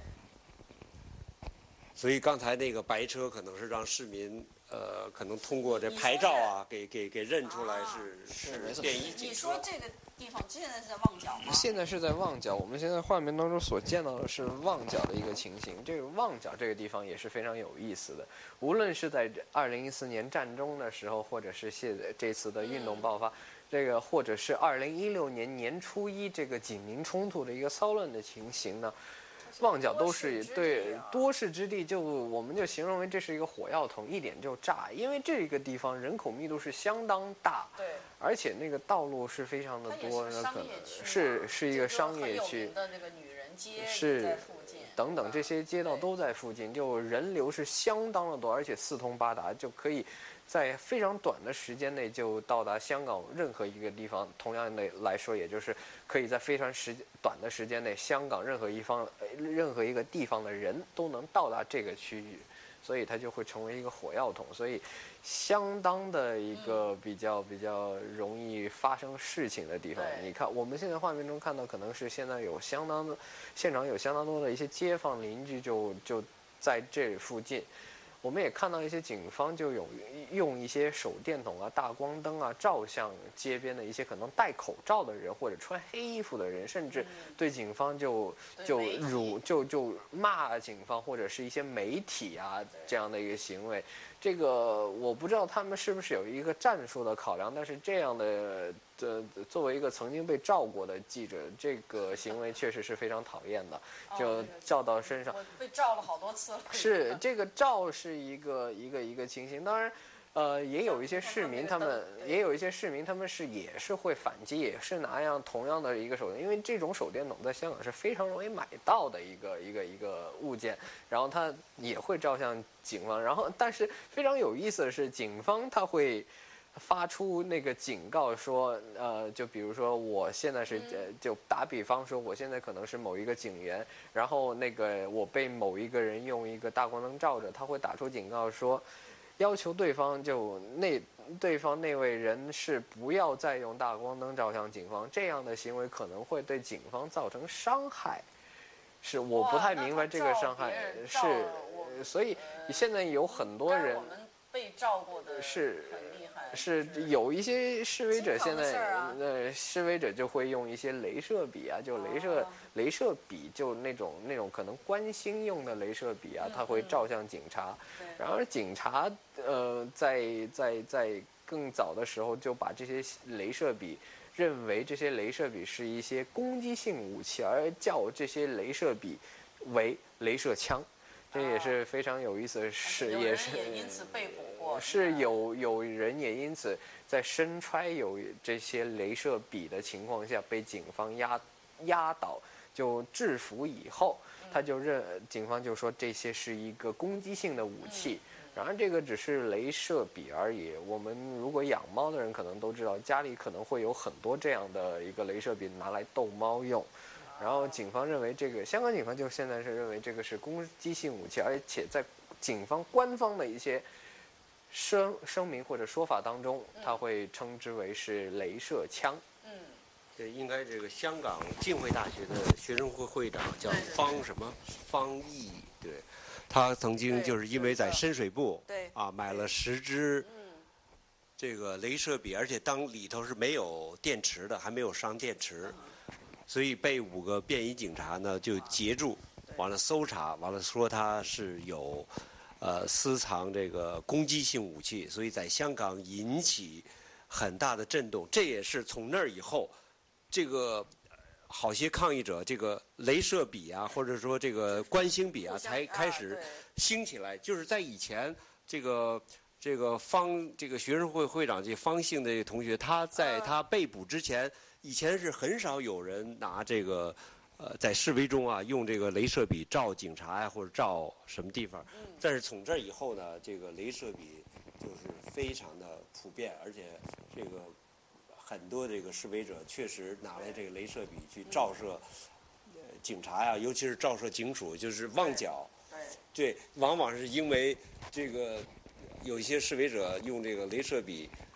Speaker 2: 所以刚才那个白车可能是让市民。呃，可能通过这牌照啊，给给给认出来是、啊、是便衣警车。
Speaker 1: 你说这个地方现在是在旺角吗？
Speaker 3: 现在是在旺角，我们现在画面当中所见到的是旺角的一个情形。这个旺角这个地方也是非常有意思的，无论是在二零一四年战争的时候，或者是现这次的运动爆发，嗯、这个或者是二零一六年年初一这个警民冲突的一个骚乱的情形呢。旺角都是对多事之地，就我们就形容为这是一个火药桶，一点就炸。因为这个地方人口密度是相当大，
Speaker 1: 对，
Speaker 3: 而且那个道路是非常的多，
Speaker 1: 那可能
Speaker 3: 是是一个商业区
Speaker 1: 的那个女人街
Speaker 3: 是
Speaker 1: 在附近，
Speaker 3: 等等这些街道都在附近，就人流是相当的多，而且四通八达，就可以。在非常短的时间内就到达香港任何一个地方，同样的来说，也就是可以在非常时短的时间内，香港任何一方、任何一个地方的人都能到达这个区域，所以它就会成为一个火药桶，所以相当的一个比较比较容易发生事情的地方。你看，我们现在画面中看到，可能是现在有相当的现场有相当多的一些街坊邻居就就在这附近。我们也看到一些警方就有用一些手电筒啊、大光灯啊照向街边的一些可能戴口罩的人或者穿黑衣服的人，甚至对警方就就辱就就骂警方或者是一些媒体啊这样的一个行为。这个我不知道他们是不是有一个战术的考量，但是这样的呃作为一个曾经被照过的记者，这个行为确实是非常讨厌的，就照到身上。
Speaker 1: 我被照了好多次了。
Speaker 3: 是这个照是一个一个一个情形，当然。呃，也有一些市民，他们也有一些市民，他们是也是会反击，也是拿样同样的一个手电，因为这种手电筒在香港是非常容易买到的一个一个一个物件，然后它也会照向警方，然后但是非常有意思的是，警方他会发出那个警告说，呃，就比如说我现在是，呃，就打比方说，我现在可能是某一个警员，然后那个我被某一个人用一个大光灯照着，他会打出警告说。要求对方就那对方那位人是不要再用大光灯照向警方，这样的行为可能会对警方造成伤害。是我不太明白这个伤害是，所以现在有很多人
Speaker 1: 被照过的
Speaker 3: 是
Speaker 1: 很厉害，
Speaker 3: 是有一些示威者现在呃示威者就会用一些镭射笔啊，就镭射镭射笔就那种那种可能观星用的镭射笔啊，它会照向警察。然而警察呃在在在更早的时候就把这些镭射笔认为这些镭射笔是一些攻击性武器，而叫这些镭射笔为镭射枪。这也是非常有意思的是，也是
Speaker 1: 也因此被捕过，
Speaker 3: 是有有人也因此在身揣有这些镭射笔的情况下被警方压压倒，就制服以后，他就认警方就说这些是一个攻击性的武器。然而这个只是镭射笔而已。我们如果养猫的人可能都知道，家里可能会有很多这样的一个镭射笔拿来逗猫用。然后警方认为这个，香港警方就现在是认为这个是攻击性武器，而且在警方官方的一些声声明或者说法当中，他会称之为是镭射枪。
Speaker 1: 嗯，
Speaker 2: 对，应该这个香港浸会大学的学生会会长叫方什么方毅，对，他曾经就是因为在深水埗
Speaker 1: 对
Speaker 2: 啊买了十支这个镭射笔，而且当里头是没有电池的，还没有上电池。所以被五个便衣警察呢就截住，完了搜查，完了说他是有，呃私藏这个攻击性武器，所以在香港引起很大的震动。这也是从那儿以后，这个好些抗议者这个镭射笔啊，或者说这个观星笔啊，才开始兴起来。就是在以前，这个这个方这个学生会会长这方姓的这个同学，他在他被捕之前。以前是很少有人拿这个，呃，在示威中啊，用这个镭射笔照警察呀、啊，或者照什么地方。但是从这以后呢，这个镭射笔就是非常的普遍，而且这个很多这个示威者确实拿来这个镭射笔去照射，呃，警察呀、啊，尤其是照射警署，就是旺角。对。对，往往是因为这个有一些示威者用这个镭射笔。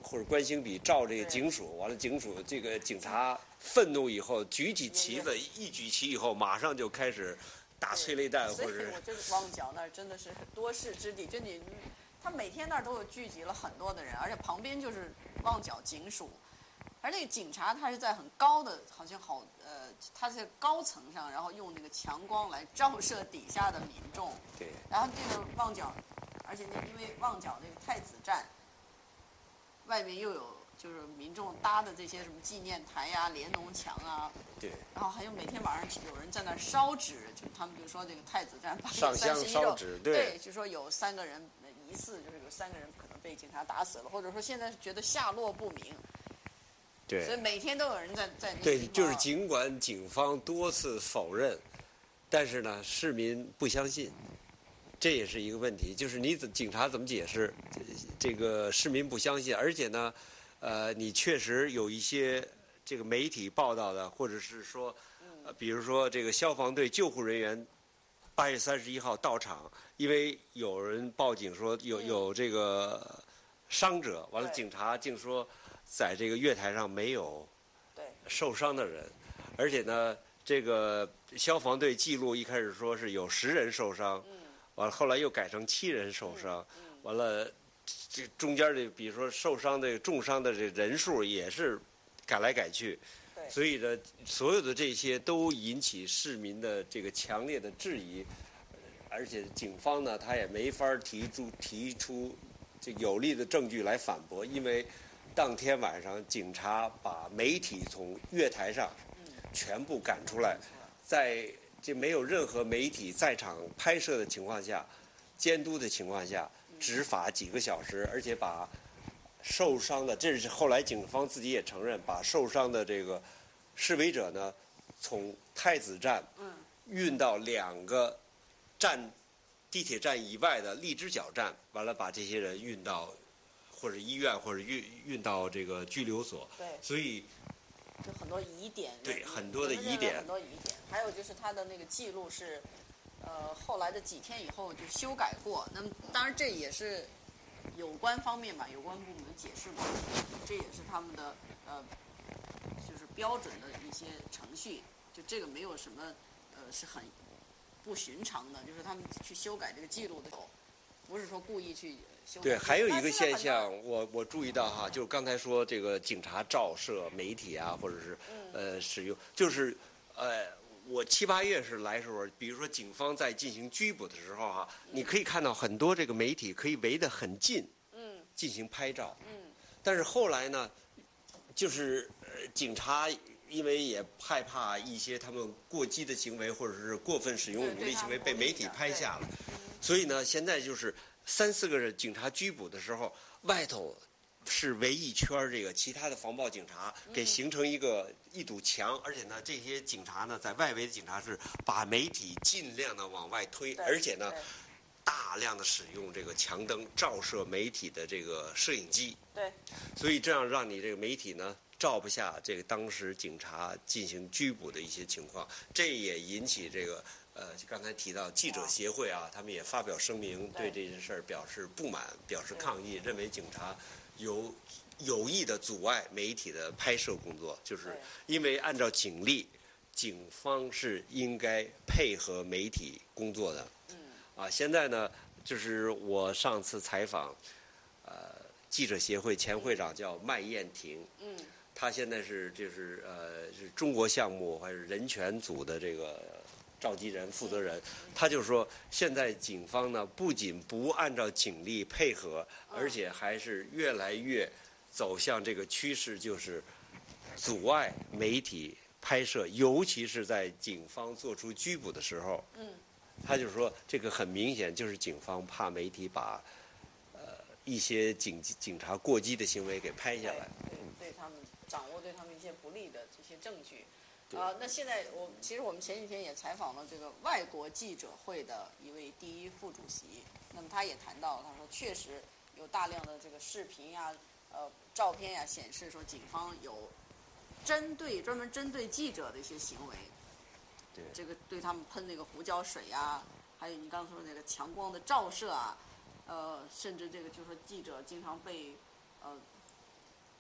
Speaker 2: 或者关兴比照这个警署，完了警署这个警察愤怒以后举起旗子，一举旗以后马上就开始打催泪弹，或者
Speaker 1: 我觉得旺角那儿真的是多事之地，就你他每天那儿都有聚集了很多的人，而且旁边就是旺角警署。而那个警察他是在很高的，好像好呃，他在高层上，然后用那个强光来照射底下的民众。
Speaker 2: 对。
Speaker 1: 然后这个旺角，而且那因为旺角那个太子站，外面又有就是民众搭的这些什么纪念台呀、连农墙啊。
Speaker 2: 对。
Speaker 1: 然后还有每天晚上有人在那儿烧纸，就他们就说这个太子站八月
Speaker 2: 上香
Speaker 1: 三十一
Speaker 2: 烧纸，对。
Speaker 1: 对，就说有三个人疑似就是有三个人可能被警察打死了，或者说现在是觉得下落不明。
Speaker 2: 对，
Speaker 1: 所以每天都有人在在那个
Speaker 2: 对，就是尽管警方多次否认，但是呢，市民不相信，这也是一个问题。就是你怎警察怎么解释，这个市民不相信，而且呢，呃，你确实有一些这个媒体报道的，或者是说，呃，比如说这个消防队救护人员八月三十一号到场，因为有人报警说有有这个伤者，完了警察竟说。在这个月台上没有受伤的人，而且呢，这个消防队记录一开始说是有十人受伤，完了后来又改成七人受伤，完了这中间的比如说受伤的重伤的这人数也是改来改去，所以呢，所有的这些都引起市民的这个强烈的质疑，而且警方呢，他也没法提出提出这有力的证据来反驳，因为。当天晚上，警察把媒体从月台上全部赶出来，在这没有任何媒体在场拍摄的情况下、监督的情况下，执法几个小时，而且把受伤的，这是后来警方自己也承认，把受伤的这个示威者呢，从太子站运到两个站地铁站以外的荔枝角站，完了把这些人运到。或者医院，或者运运到这个拘留所，
Speaker 1: 对，
Speaker 2: 所以
Speaker 1: 就很多疑点，
Speaker 2: 对很多的疑点，
Speaker 1: 很多疑点。还有就是他的那个记录是，呃，后来的几天以后就修改过。那么当然这也是有关方面吧，有关部门解释过，这也是他们的呃，就是标准的一些程序。就这个没有什么呃是很不寻常的，就是他们去修改这个记录的时候，不是说故意去。
Speaker 2: 对，还有一个现象，我我注意到哈，就是刚才说这个警察照射媒体啊，或者是呃使用，就是呃我七八月是来时候，比如说警方在进行拘捕的时候哈，你可以看到很多这个媒体可以围得很近，嗯，进行拍照，嗯，但是后来呢，就是呃警察因为也害怕一些他们过激的行为或者是过分使用武力行为被媒体拍下了，所以呢，现在就是。三四个人警察拘捕的时候，外头是围一圈这个其他的防暴警察，给形成一个一堵墙，而且呢，这些警察呢，在外围的警察是把媒体尽量的往外推，而且呢，大量的使用这个强灯照射媒体的这个摄影机。
Speaker 1: 对。
Speaker 2: 所以这样让你这个媒体呢照不下这个当时警察进行拘捕的一些情况，这也引起这个。呃，刚才提到记者协会啊，他们也发表声明，对这件事儿表示不满，表示抗议，认为警察有有意的阻碍媒体的拍摄工作，就是因为按照警例，警方是应该配合媒体工作的。嗯。啊，现在呢，就是我上次采访，呃，记者协会前会长叫麦燕婷。嗯。他现在是就是呃是中国项目还是人权组的这个。召集人、负责人，他就说，现在警方呢不仅不按照警力配合，而且还是越来越走向这个趋势，就是阻碍媒体拍摄，尤其是在警方做出拘捕的时候。嗯，他就说，这个很明显就是警方怕媒体把呃一些警警察过激的行为给拍下来，
Speaker 1: 对，对他们掌握对他们一些不利的这些证据。啊、呃，那现在我其实我们前几天也采访了这个外国记者会的一位第一副主席，那么他也谈到，他说确实有大量的这个视频呀、呃照片呀显示说警方有针对专门针对记者的一些行为，
Speaker 2: 对，
Speaker 1: 这个对他们喷那个胡椒水呀，还有你刚才说那个强光的照射啊，呃，甚至这个就是说记者经常被呃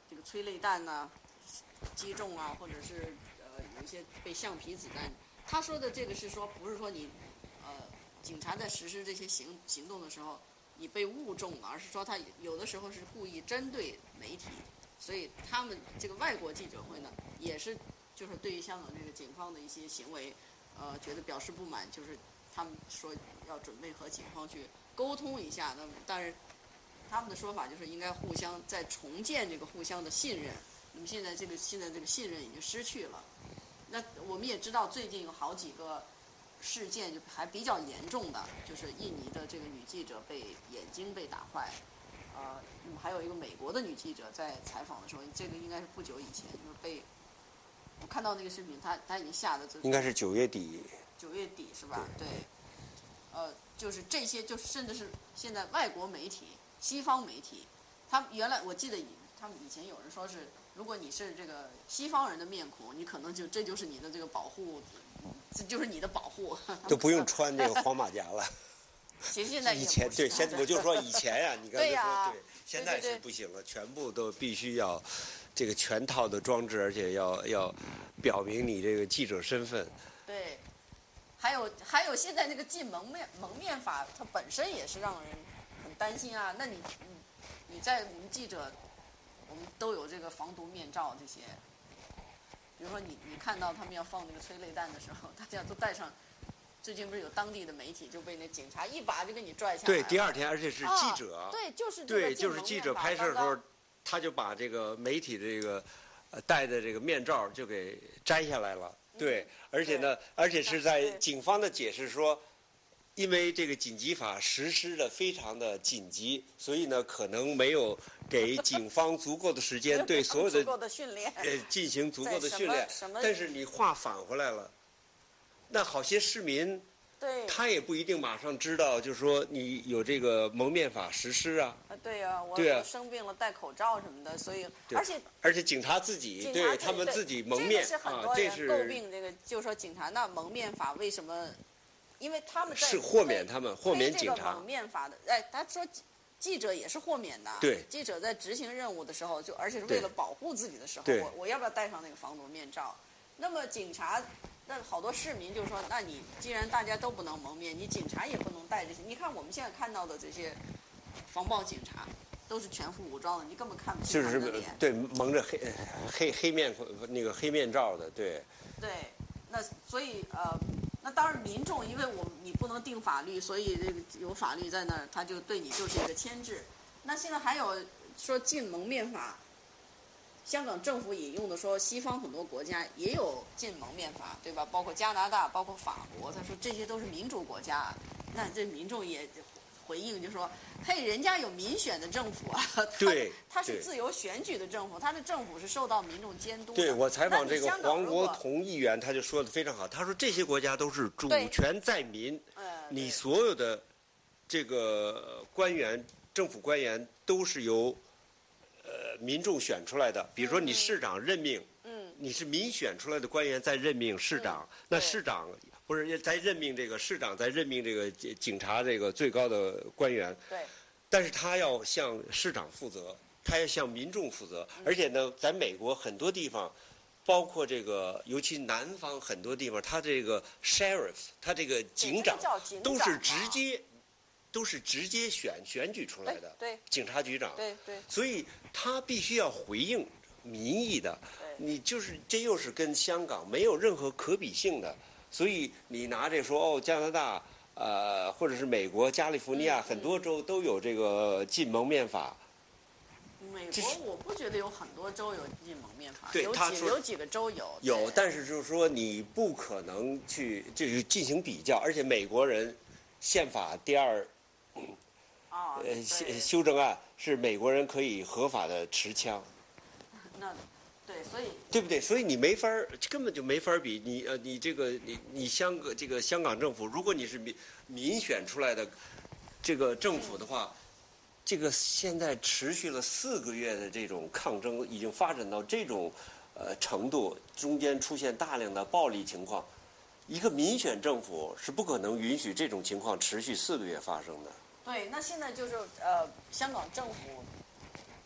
Speaker 1: 这个催泪弹呐、击中啊，或者是呃有一些被橡皮子弹。他说的这个是说，不是说你呃警察在实施这些行行动的时候你被误中了，而是说他有的时候是故意针对媒体。所以他们这个外国记者会呢，也是就是对于香港这个警方的一些行为，呃，觉得表示不满，就是他们说要准备和警方去沟通一下。那么，但是他们的说法就是应该互相再重建这个互相的信任。那么现在这个现在这个信任已经失去了。那我们也知道，最近有好几个事件就还比较严重的，就是印尼的这个女记者被眼睛被打坏。呃，嗯，还有一个美国的女记者在采访的时候，这个应该是不久以前，就是被我看到那个视频，她她已经吓得就
Speaker 2: 应该是九月底。
Speaker 1: 九月底是吧？对。呃，就是这些，就甚至是现在外国媒体、西方媒体，他们原来我记得他们以前有人说是，如果你是这个西方人的面孔，你可能就这就是你的这个保护，这就是你的保护，
Speaker 2: 都不用穿这个黄马甲了。
Speaker 1: 其实现在
Speaker 2: 以前对，现在我就说以前呀、啊，你刚才说
Speaker 1: 对,、啊、
Speaker 2: 对，现在是不行了，全部都必须要这个全套的装置，而且要要表明你这个记者身份。
Speaker 1: 对，还有还有现在这个禁蒙面蒙面法，它本身也是让人很担心啊。那你你你在我们记者，我们都有这个防毒面罩这些，比如说你你看到他们要放那个催泪弹的时候，大家都戴上。最近不是有当地的媒体就被那警察一把就给你拽下来。
Speaker 2: 对，第二天，而且是记者。
Speaker 1: 啊、对，就是
Speaker 2: 对，就是记者拍摄的时候，他就把这个媒体的这个呃戴的这个面罩就给摘下来了。对，
Speaker 1: 嗯、
Speaker 2: 而且呢，而且是在警方的解释说，因为这个紧急法实施的非常的紧急，所以呢，可能没有给警方足够的时间对所有的
Speaker 1: 足够的训练
Speaker 2: 呃进行足够的训练。但是你话返回来了。那好些市民，
Speaker 1: 对，
Speaker 2: 他也不一定马上知道，就是说你有这个蒙面法实施啊。
Speaker 1: 啊，对呀、啊，我
Speaker 2: 对啊、
Speaker 1: 我生病了戴口罩什么的，所以而且
Speaker 2: 而且警察自己对他们自己蒙面
Speaker 1: 这个是很多人诟病这个，就说警察那蒙面法为什么？因为他们在
Speaker 2: 是豁免他们豁免警察。
Speaker 1: 蒙面法的，哎，他说记者也是豁免的。
Speaker 2: 对，
Speaker 1: 记者在执行任务的时候，就而且是为了保护自己的时候，我我要不要戴上那个防毒面罩？那么警察。那好多市民就说：“那你既然大家都不能蒙面，你警察也不能带这些。你看我们现在看到的这些防暴警察，都是全副武装的，你根本看不清他们的脸。
Speaker 2: 对，蒙着黑黑黑面那个黑面罩的，对。
Speaker 1: 对，那所以呃，那当然民众，因为我你不能定法律，所以这个有法律在那儿，他就对你就是一个牵制。那现在还有说禁蒙面法。”香港政府引用的说，西方很多国家也有禁蒙面法，对吧？包括加拿大，包括法国。他说这些都是民主国家，那这民众也回应就说，嘿，人家有民选的政府啊，
Speaker 2: 对，
Speaker 1: 他是自由选举的政府，他的政府是受到民众监督的。
Speaker 2: 对，我采访这个黄国同议员，他就说的非常好，他说这些国家都是主权在民，你所有的这个官员、政府官员都是由。呃，民众选出来的，比如说你市长任命，
Speaker 1: 嗯，
Speaker 2: 你是民选出来的官员在任命市长，
Speaker 1: 嗯、
Speaker 2: 那市长不是在任命这个市长，在任命这个警察这个最高的官员，
Speaker 1: 对，
Speaker 2: 但是他要向市长负责，他要向民众负责，
Speaker 1: 嗯、
Speaker 2: 而且呢，在美国很多地方，包括这个，尤其南方很多地方，他这个 sheriff， 他这个警长都是直接。都是直接选选举出来的，
Speaker 1: 对，
Speaker 2: 警察局长，
Speaker 1: 对对，
Speaker 2: 所以他必须要回应民意的。你就是这又是跟香港没有任何可比性的，所以你拿这说哦，加拿大呃或者是美国加利福尼亚、
Speaker 1: 嗯、
Speaker 2: 很多州都有这个禁蒙面法。
Speaker 1: 美国我不觉得有很多州有禁蒙面法，
Speaker 2: 对，
Speaker 1: 有
Speaker 2: 他说
Speaker 1: 几有几个州有
Speaker 2: 有，但是就是说你不可能去就是进行比较，而且美国人宪法第二。
Speaker 1: 哦，
Speaker 2: 呃，修修正案是美国人可以合法的持枪。
Speaker 1: 那，对，所以
Speaker 2: 对不对？所以你没法儿，根本就没法儿比你呃，你这个你你香港这个香港政府，如果你是民民选出来的这个政府的话，这个现在持续了四个月的这种抗争，已经发展到这种呃程度，中间出现大量的暴力情况。一个民选政府是不可能允许这种情况持续四个月发生的。
Speaker 1: 对，那现在就是呃，香港政府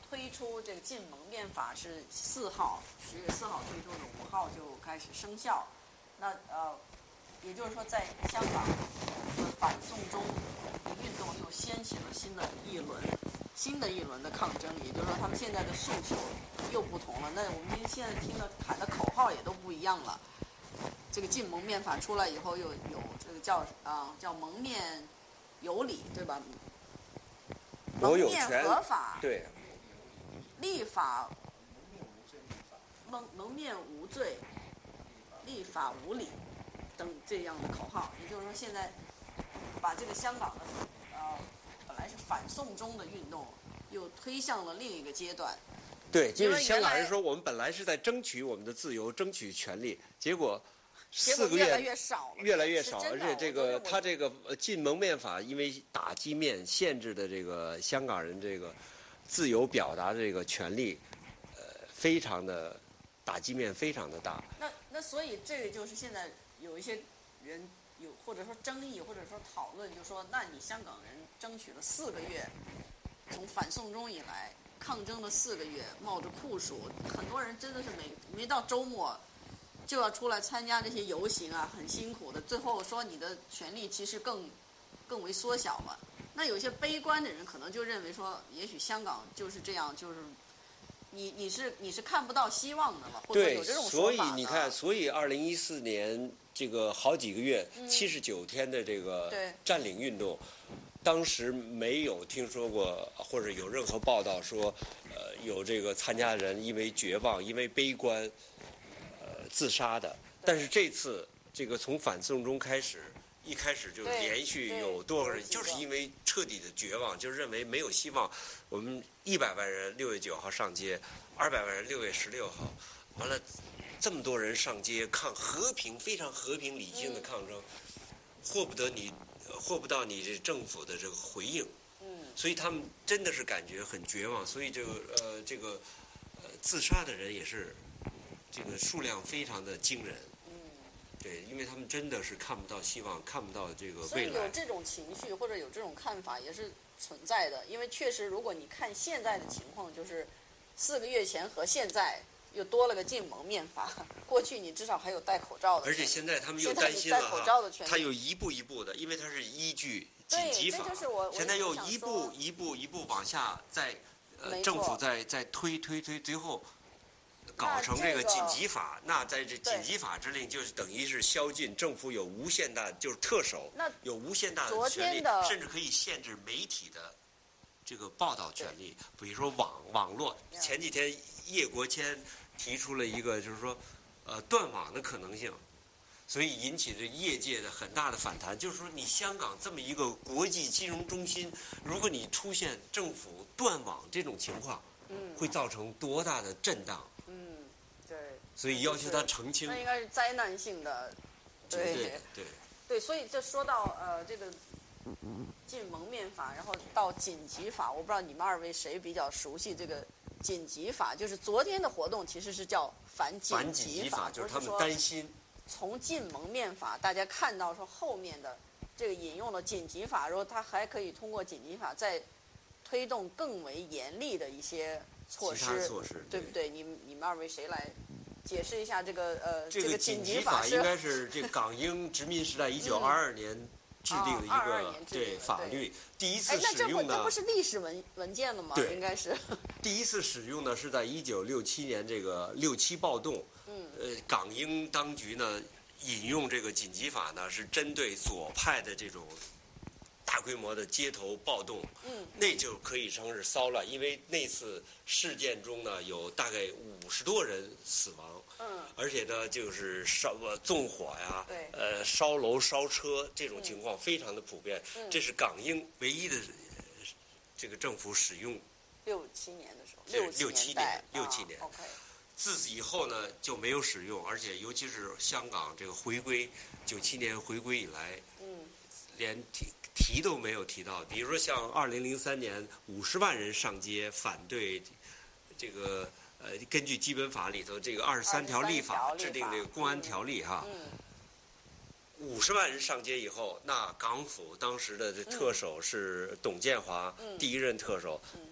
Speaker 1: 推出这个禁蒙面法是四号，十月四号推出的，五号就开始生效。那呃，也就是说，在香港的反送中运动又掀起了新的一轮、新的一轮的抗争。也就是说，他们现在的诉求又不同了。那我们现在听的喊的口号也都不一样了。这个禁蒙面法出来以后，又有这个叫啊、呃、叫蒙面有理，对吧？蒙面合法，
Speaker 2: 对，
Speaker 1: 立法蒙蒙面无罪，立法无理等这样的口号。也就是说，现在把这个香港的呃本来是反送中的运动，又推向了另一个阶段。
Speaker 2: 对，就是香港人说，我们本来是在争取我们的自由，争取权利，结果四个月
Speaker 1: 越来越少了，
Speaker 2: 越来越少，而且这个他这个禁蒙面法，因为打击面限制的这个香港人这个自由表达的这个权利，呃，非常的打击面非常的大。
Speaker 1: 那那所以这个就是现在有一些人有或者说争议或者说讨论，就说那你香港人争取了四个月，从反送中以来抗争了四个月，冒着酷暑，很多人真的是每没到周末就要出来参加这些游行啊，很辛苦的。最后说你的权利其实更更为缩小了。那有些悲观的人可能就认为说，也许香港就是这样，就是你你是你是看不到希望的了，或者有这种说法的。
Speaker 2: 所以你看，所以二零一四年这个好几个月，七十九天的这个占领运动，当时没有听说过或者有任何报道说，呃，有这个参加人因为绝望、因为悲观。自杀的，但是这次这个从反送中开始，一开始就连续有多少人，就是因为彻底的绝望，就认为没有希望。我们一百万人六月九号上街，二百万人六月十六号，完了这么多人上街抗和平，非常和平理性的抗争，获不得你获不到你这政府的这个回应，嗯，所以他们真的是感觉很绝望，所以这个呃这个呃自杀的人也是。这个数量非常的惊人，嗯，对，因为他们真的是看不到希望，看不到这个未来。
Speaker 1: 所以有这种情绪或者有这种看法也是存在的，因为确实，如果你看现在的情况，就是四个月前和现在又多了个禁蒙面法，过去你至少还有戴口罩的。
Speaker 2: 而且现在他们又担心了哈，他又一步一步的，因为他是依据紧急法，现在又一步一步一步往下在呃政府在在推推推，最后。搞成这个紧急法，那在这紧急法之令就是等于是宵禁，政府有无限大就是特首有无限大的权利，甚至可以限制媒体的这个报道权利，比如说网网络。前几天叶国谦提出了一个就是说，呃断网的可能性，所以引起了业界的很大的反弹。就是说，你香港这么一个国际金融中心，如果你出现政府断网这种情况，嗯，会造成多大的震荡？所以要求他澄清，
Speaker 1: 那应该是灾难性的，
Speaker 2: 对对对
Speaker 1: 对，所以这说到呃这个禁蒙面法，然后到紧急法，我不知道你们二位谁比较熟悉这个紧急法？就是昨天的活动其实是叫反紧急法，
Speaker 2: 就是他们担心
Speaker 1: 从禁蒙面法，大家看到说后面的这个引用了紧急法，然后他还可以通过紧急法再推动更为严厉的一些措施，
Speaker 2: 措施
Speaker 1: 对不对？你你们二位谁来？解释一下这个呃，
Speaker 2: 这
Speaker 1: 个
Speaker 2: 紧急法应该是这港英殖民时代一九二二年制定的一个对法律，第一次使用的。
Speaker 1: 这不是历史文文件了吗？
Speaker 2: 对，
Speaker 1: 应该是。
Speaker 2: 第一次使用的是在一九六七年这个六七暴动，嗯，呃，港英当局呢引用这个紧急法呢，是针对左派的这种大规模的街头暴动，嗯，那就可以称是骚乱，因为那次事件中呢有大概五十多人死亡。嗯，而且呢，就是烧呃纵火呀，
Speaker 1: 对，
Speaker 2: 呃烧楼烧车这种情况非常的普遍。嗯，这是港英唯一的这个政府使用。
Speaker 1: 六七年的时候，
Speaker 2: 六六七年，六七年。
Speaker 1: OK。
Speaker 2: 自此以后呢就没有使用，而且尤其是香港这个回归，九七年回归以来，嗯，连提提都没有提到。比如说像二零零三年五十万人上街反对这个。呃，根据基本法里头这个二十三条立法制定这个公安条例哈，五十万人上街以后，那港府当时的特首是董建华，第一任特首，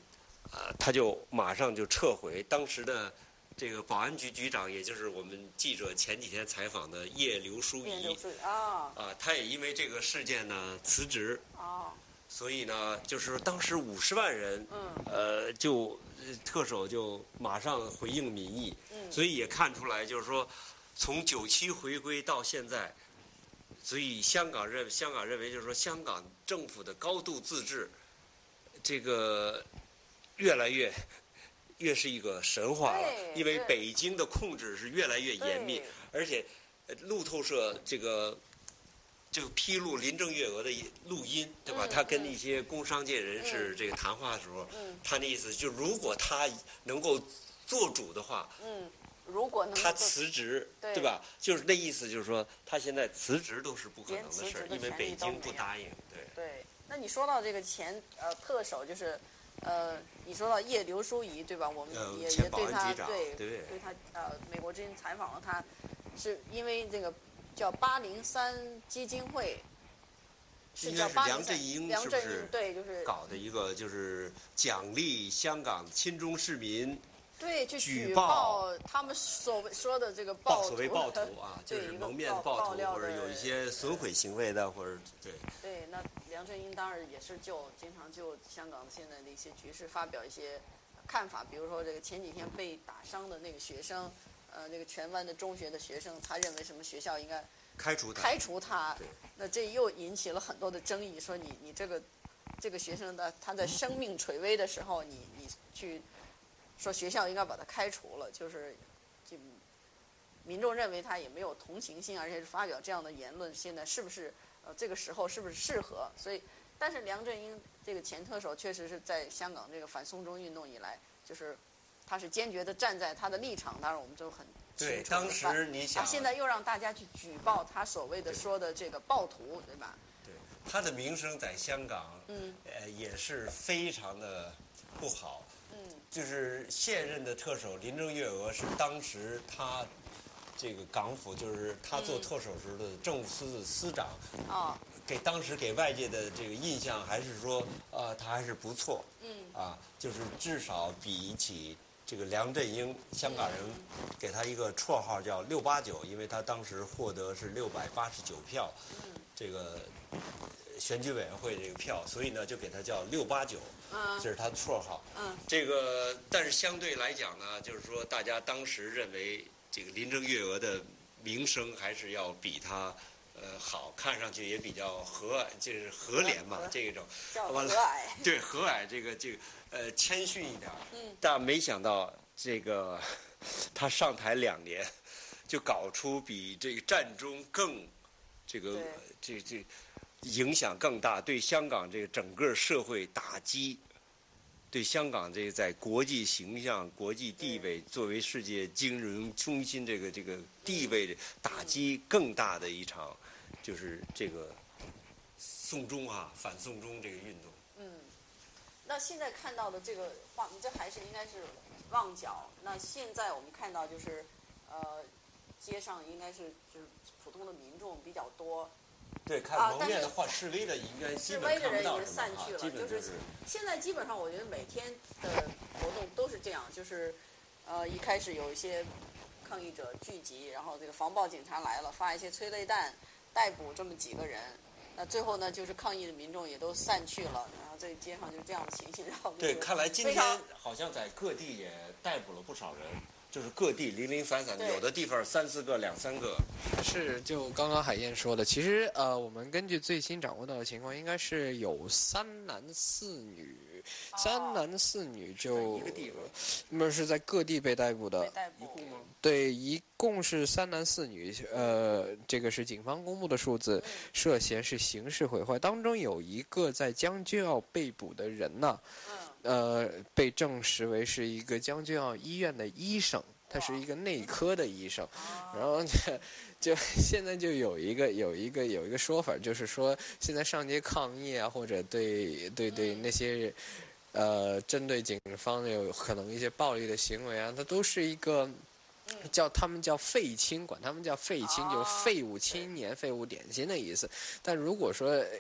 Speaker 2: 呃，他就马上就撤回。当时的这个保安局局长，也就是我们记者前几天采访的叶刘淑仪
Speaker 1: 啊，
Speaker 2: 啊，他也因为这个事件呢辞职。
Speaker 1: 哦。
Speaker 2: 所以呢，就是当时五十万人，
Speaker 1: 嗯，
Speaker 2: 呃，就特首就马上回应民意，
Speaker 1: 嗯，
Speaker 2: 所以也看出来，就是说，从九七回归到现在，所以香港认香港认为，就是说，香港政府的高度自治，这个越来越越是一个神话了，因为北京的控制是越来越严密，而且路透社这个。就披露林郑月娥的录音，对吧？
Speaker 1: 嗯、
Speaker 2: 他跟一些工商界人士这个谈话的时候，
Speaker 1: 嗯、
Speaker 2: 他的意思就如果他能够做主的话，
Speaker 1: 嗯，如果能
Speaker 2: 他辞职，
Speaker 1: 对,
Speaker 2: 对吧？就是那意思，就是说他现在辞职都是不可能的事，因为北京不答应。对
Speaker 1: 对。那你说到这个前呃特首，就是呃，你说到叶刘淑仪，对吧？我们也、呃、也对他对
Speaker 2: 对
Speaker 1: 对他呃，美国之音采访了他，是因为这个。叫八零三基金会，
Speaker 2: 是叫梁振英，
Speaker 1: 梁振英对，就是
Speaker 2: 搞的一个就是奖励香港亲中市民，
Speaker 1: 对，去
Speaker 2: 举
Speaker 1: 报他们所谓说的这个暴徒，
Speaker 2: 所谓暴徒啊，就是蒙面的暴徒，或者有一些损毁行为的，或者对。
Speaker 1: 对，那梁振英当然也是就经常就香港现在的一些局势发表一些看法，比如说这个前几天被打伤的那个学生。呃，那个荃湾的中学的学生，他认为什么学校应该
Speaker 2: 开除他？
Speaker 1: 开除他。那这又引起了很多的争议，说你你这个这个学生的他在生命垂危的时候，你你去说学校应该把他开除了，就是就民众认为他也没有同情心，而且是发表这样的言论，现在是不是呃这个时候是不是适合？所以，但是梁振英这个前特首确实是在香港这个反送中运动以来，就是。他是坚决的站在他的立场，当然我们就很清楚。
Speaker 2: 对，当时你想，
Speaker 1: 他现在又让大家去举报他所谓的说的这个暴徒，对吧？
Speaker 2: 对，他的名声在香港，
Speaker 1: 嗯，
Speaker 2: 呃，也是非常的不好。
Speaker 1: 嗯，
Speaker 2: 就是现任的特首林郑月娥是当时他这个港府，就是他做特首时的政务司的司长。
Speaker 1: 哦。
Speaker 2: 给当时给外界的这个印象还是说，呃，他还是不错。
Speaker 1: 嗯。
Speaker 2: 啊，就是至少比起。这个梁振英，香港人给他一个绰号叫“六八九”，因为他当时获得是六百八十九票，这个选举委员会这个票，所以呢就给他叫“六八九”，这是他的绰号。
Speaker 1: 嗯，
Speaker 2: 这个但是相对来讲呢，就是说大家当时认为这个林郑月娥的名声还是要比他呃好，看上去也比较和蔼，就是和廉嘛，这种
Speaker 1: 叫和蔼，
Speaker 2: 对和蔼这个这个。呃，谦逊一点，
Speaker 1: 嗯，
Speaker 2: 但没想到这个他上台两年，就搞出比这个战中更这个这这影响更大，对香港这个整个社会打击，对香港这个在国际形象、国际地位作为世界金融中心这个这个地位的打击更大的一场，就是这个送中啊，反送中这个运动。
Speaker 1: 嗯。那现在看到的这个旺，这还是应该是旺角。那现在我们看到就是，呃，街上应该是就是普通的民众比较多。
Speaker 2: 对，看蒙面的话，示威的应该
Speaker 1: 示威的人已经散去了，
Speaker 2: 就
Speaker 1: 是现在基本上我觉得每天的活动都是这样，就是呃一开始有一些抗议者聚集，然后这个防暴警察来了，发一些催泪弹，逮捕这么几个人。那最后呢，就是抗议的民众也都散去了。在街上就是这样的情形，然后
Speaker 2: 对，看来今天好像在各地也逮捕了不少人，就是各地零零散散，有的地方三四个、两三个。
Speaker 3: 是，就刚刚海燕说的，其实呃，我们根据最新掌握到的情况，应该是有三男四女，
Speaker 1: 哦、
Speaker 3: 三男四女就
Speaker 2: 一个地方，
Speaker 3: 那么是在各地被逮捕的。
Speaker 1: 被逮捕
Speaker 2: 吗？
Speaker 3: 对，一共是三男四女，呃，这个是警方公布的数字，涉嫌是刑事毁坏。当中有一个在将军澳被捕的人呢，呃，被证实为是一个将军澳医院的医生，他是一个内科的医生。然后就现在就有一个有一个有一个说法，就是说现在上街抗议啊，或者对对对那些呃针对警方有可能一些暴力的行为啊，它都是一个。叫他们叫废青，管他们叫废青，就废物青年、废物点心的意思。但如果说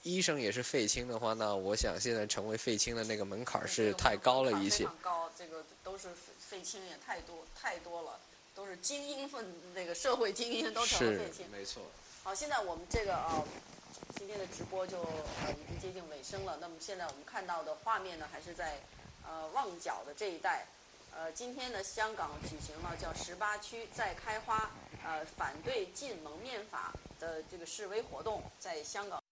Speaker 3: 医生也是废青的话，那我想现在成为废青的那个门槛是太高了一些。
Speaker 1: 非常高，这个都是废青也太多太多了，都是精英分那个社会精英都成了废青。
Speaker 3: 没错。
Speaker 1: 好，现在我们这个啊、呃，今天的直播就呃已经接近尾声了。那么现在我们看到的画面呢，还是在呃旺角的这一带。呃，今天呢，香港举行了叫十八区再开花，呃，反对禁蒙面法的这个示威活动，在香港。